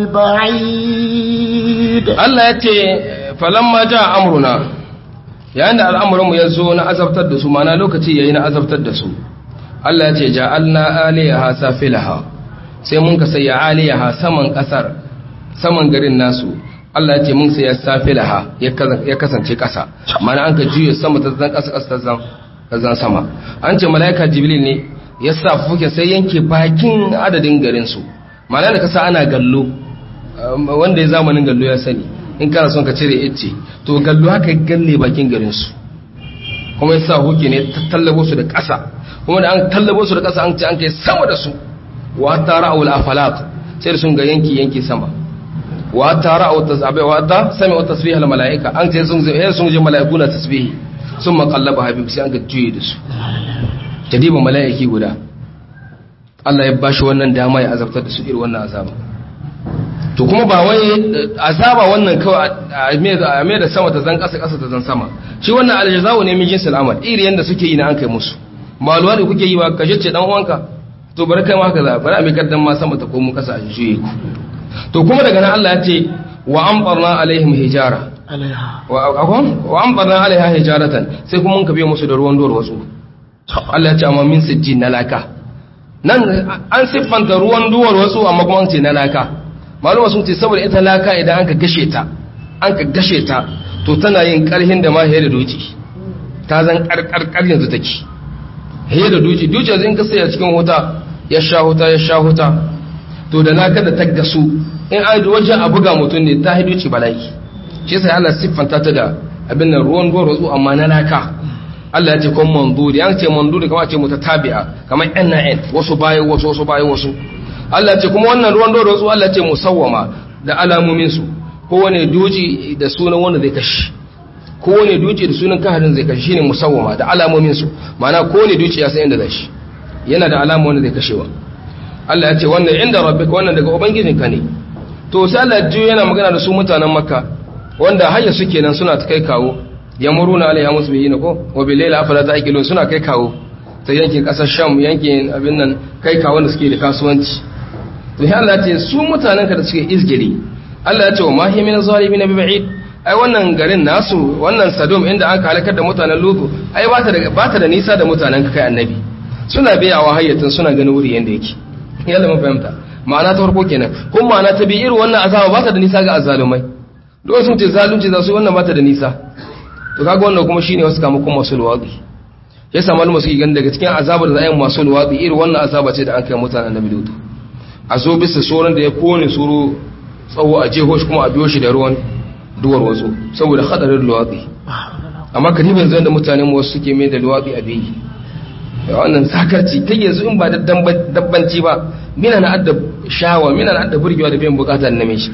ببعيد. الله يتي فلما جاء أمرنا yayin da al'amuranmu ya zo na azabtar da su, mana lokaci yayi na azabtar da su. Allah ya ce ja'alna aliyaha safilaha, sai mun ka saya aliyaha saman kasar saman garin nasu Allah ya ce mun saya safilaha ya kasance kasa mana an ka juye sama ta zan kasa kasa ta zan ta zan sama an ce malaika jibril ne ya sa fuke sai yanke bakin adadin garin su mana da kasa ana gallo wanda ya zamanin gallo ya sani in kana son ka cire icce to gallo haka galle bakin garin su kuma ya sa huke ne tallabo su da kasa kuma da an tallabo su da kasa an ce an kai sama da su wa tara'ul afalaq sai sun ga yanki yanki sama wa tara'u tasbih wa ta sami tasbih al malaika an ce sun zai sun ji malaiku na tasbihi sun maqallaba habib sai an ga juye da su jadiba malaiki guda Allah ya bashi wannan dama ya azabtar da su irin wannan azaba to kuma ba wai azaba wannan kawai a me da sama ta zan kasa kasa ta zan sama shi wannan aljaza'u ne min jinsil amal iri yanda suke yi na an kai musu maluwa da kuke yi wa kashe ce dan uwanka to bari kai ma haka za bari a mai kaddan ma sama ta komo kasa a juye ku to kuma daga nan Allah ya ce wa ambarna alaihim hijara alaiha wa akon wa ambarna alaiha hijaratan sai kuma mun kabe musu da ruwan dor wasu Allah ya ce amma min sijjin na laka nan an siffanta ruwan duwar wasu amma kuma an ce na laka maluma sun ce saboda ita laka idan an ka gashe ta an ka gashe ta to tana yin karhin da ma haye da doci ta zan karkarkar yanzu take haye da doci doci yanzu in ka sai a cikin wuta ya sha wuta ya sha wuta to da laka da ta gasu in an wajen a buga mutum ne ta haidu ce bala'i shi sai Allah siffanta ta da abin nan ruwan duwar wasu amma na laka Allah ya ce kon manduri an ce manduri kamar ce mutatabi'a kamar N N wasu bayan wasu wasu bayan wasu Allah ya ce kuma wannan ruwan doro wasu Allah ya ce musawwama da alamomin su kowane duji da sunan wanda zai kashi kowane duji da sunan kahadin zai kashi shine musawwama da alamomin su ma'ana kowane duji ya san inda zai shi yana da alama wanda zai kashewa Allah ya ce wannan inda rabbika wannan daga ubangijinka ne to sai Allah ya yana magana da su mutanen Makka wanda hayya suke nan suna ta kai kawo yamuruna alaiha musbihina ko wa bil layli afala ta'qilun suna kai kawo ta yankin kasar Sham yankin abin nan kai kawo da suke da kasuwanci to ya Allah ce su mutanen ka da suke izgiri Allah ya ce wa ma hiya min zalimin bi ba'id ai wannan garin nasu wannan Sadom inda aka halakar da mutanen Lutu ai ba ta da ba ta da nisa da mutanen ka kai annabi suna biyawa hayyatin suna ganin wuri yanda yake yalla mun fahimta ma'ana ta farko kenan kuma ma'ana ta bi irin wannan azaba ba ta da nisa ga azzalumai dole sun ce zalunci za su wannan ba ta da nisa to kaga wannan kuma shine wasu kamakon masu luwadi yasa malama suke ganin daga cikin azabar da ayin masu luwadi irin wannan azaba ce da an kai mutanen Annabi Lutu a zo bisa soran da ya kone suru tsawo a jeho shi kuma a biyo shi da ruwan duwar wasu saboda hadarin luwadi amma kadiban zan da mutanen mu wasu suke mai da luwadi a biyi da wannan sakarci kai yanzu in ba da dabbanci ba mina na adda shawa mina na adda burgewa da biyan bukatar namiji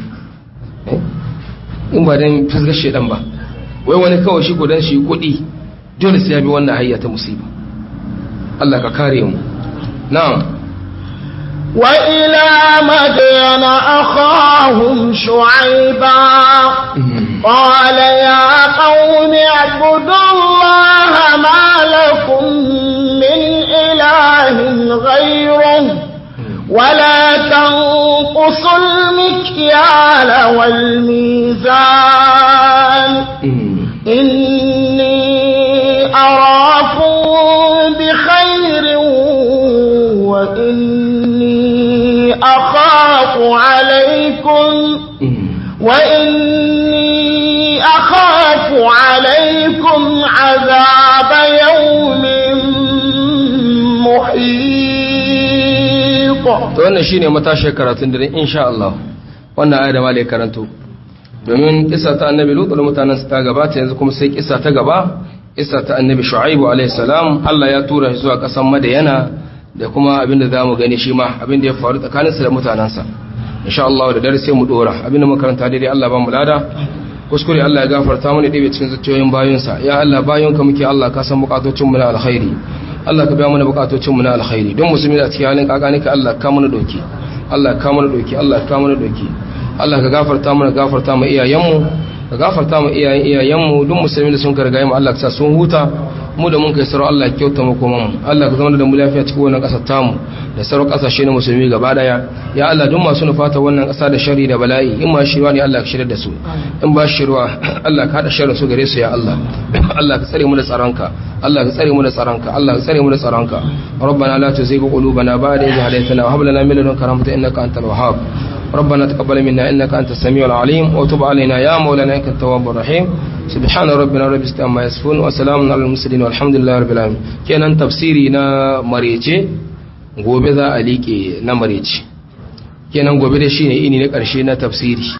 in ba dan fasgar shedan ba wai wani kawai shi gudan shi kudi dole sai ya bi wannan hayya ta musiba Allah ka kare mu na'am wa ila madana akhahum shu'aiba qala ya qaumi ibudullaha ma lakum min ilahin ghayruhu ولا تنقصوا المكيال والميزان إني أراكم بخير وإني أخاف عليكم وإني أخاف عليكم عذاب يوم محيط to wannan shine matashiyar karatun dare insha Allah wannan ayar da malai karanto domin kissa ta annabi Lut da mutanen sa ta gabata yanzu kuma sai kissa ta gaba kissa ta annabi Shu'aibu alayhi salam Allah ya tura shi zuwa kasan Madiyana da kuma abinda zamu gani shi ma abinda ya faru tsakanin sa da mutanen sa insha Allah da dare sai mu dora abinda makaranta dai Allah ba mu lada kuskure Allah ya gafarta mana dibe cikin zuciyoyin bayinsa ya Allah bayinka muke Allah ka san bukatocin mu na alkhairi Allah ka biya mana bukatocin mu na alkhairi don musulmi da cikin halin kakanika Allah ka mana doki Allah ka mana doki Allah ka mana doki Allah ka gafarta mana gafarta mu iyayenmu ka gafarta mu iyayen iyayenmu duk musulmi da sun karga mu Allah ka sa sun huta mu da mun kai sarau Allah ya kyauta mu kuma mu Allah ka zama da mu lafiya cikin wannan kasar tamu da sauran kasashe na musulmi gaba daya ya Allah duk masu nufata wannan kasa da shari da bala'i in ma shirwa ne Allah ka shirya da su in ba shirwa Allah ka hada sharri su gare su ya Allah Allah ka tsare mu da tsaronka Allah ka tsare mu da tsaronka Allah ka tsare mu da tsaronka rabbana la tuzigh qulubana ba'da idh hadaytana wa hab lana min ladunka rahmatan innaka antal wahhab ربنا تقبل منا إنك أنت السميع العليم وتب علينا يا مولانا إنك التواب الرحيم سبحان ربنا رب العزة عما يصفون وسلام على المرسلين والحمد لله رب العالمين kenan tafsiri na marece gobe za a liƙe na marece kenan gobe da shine ini na ƙarshe na tafsiri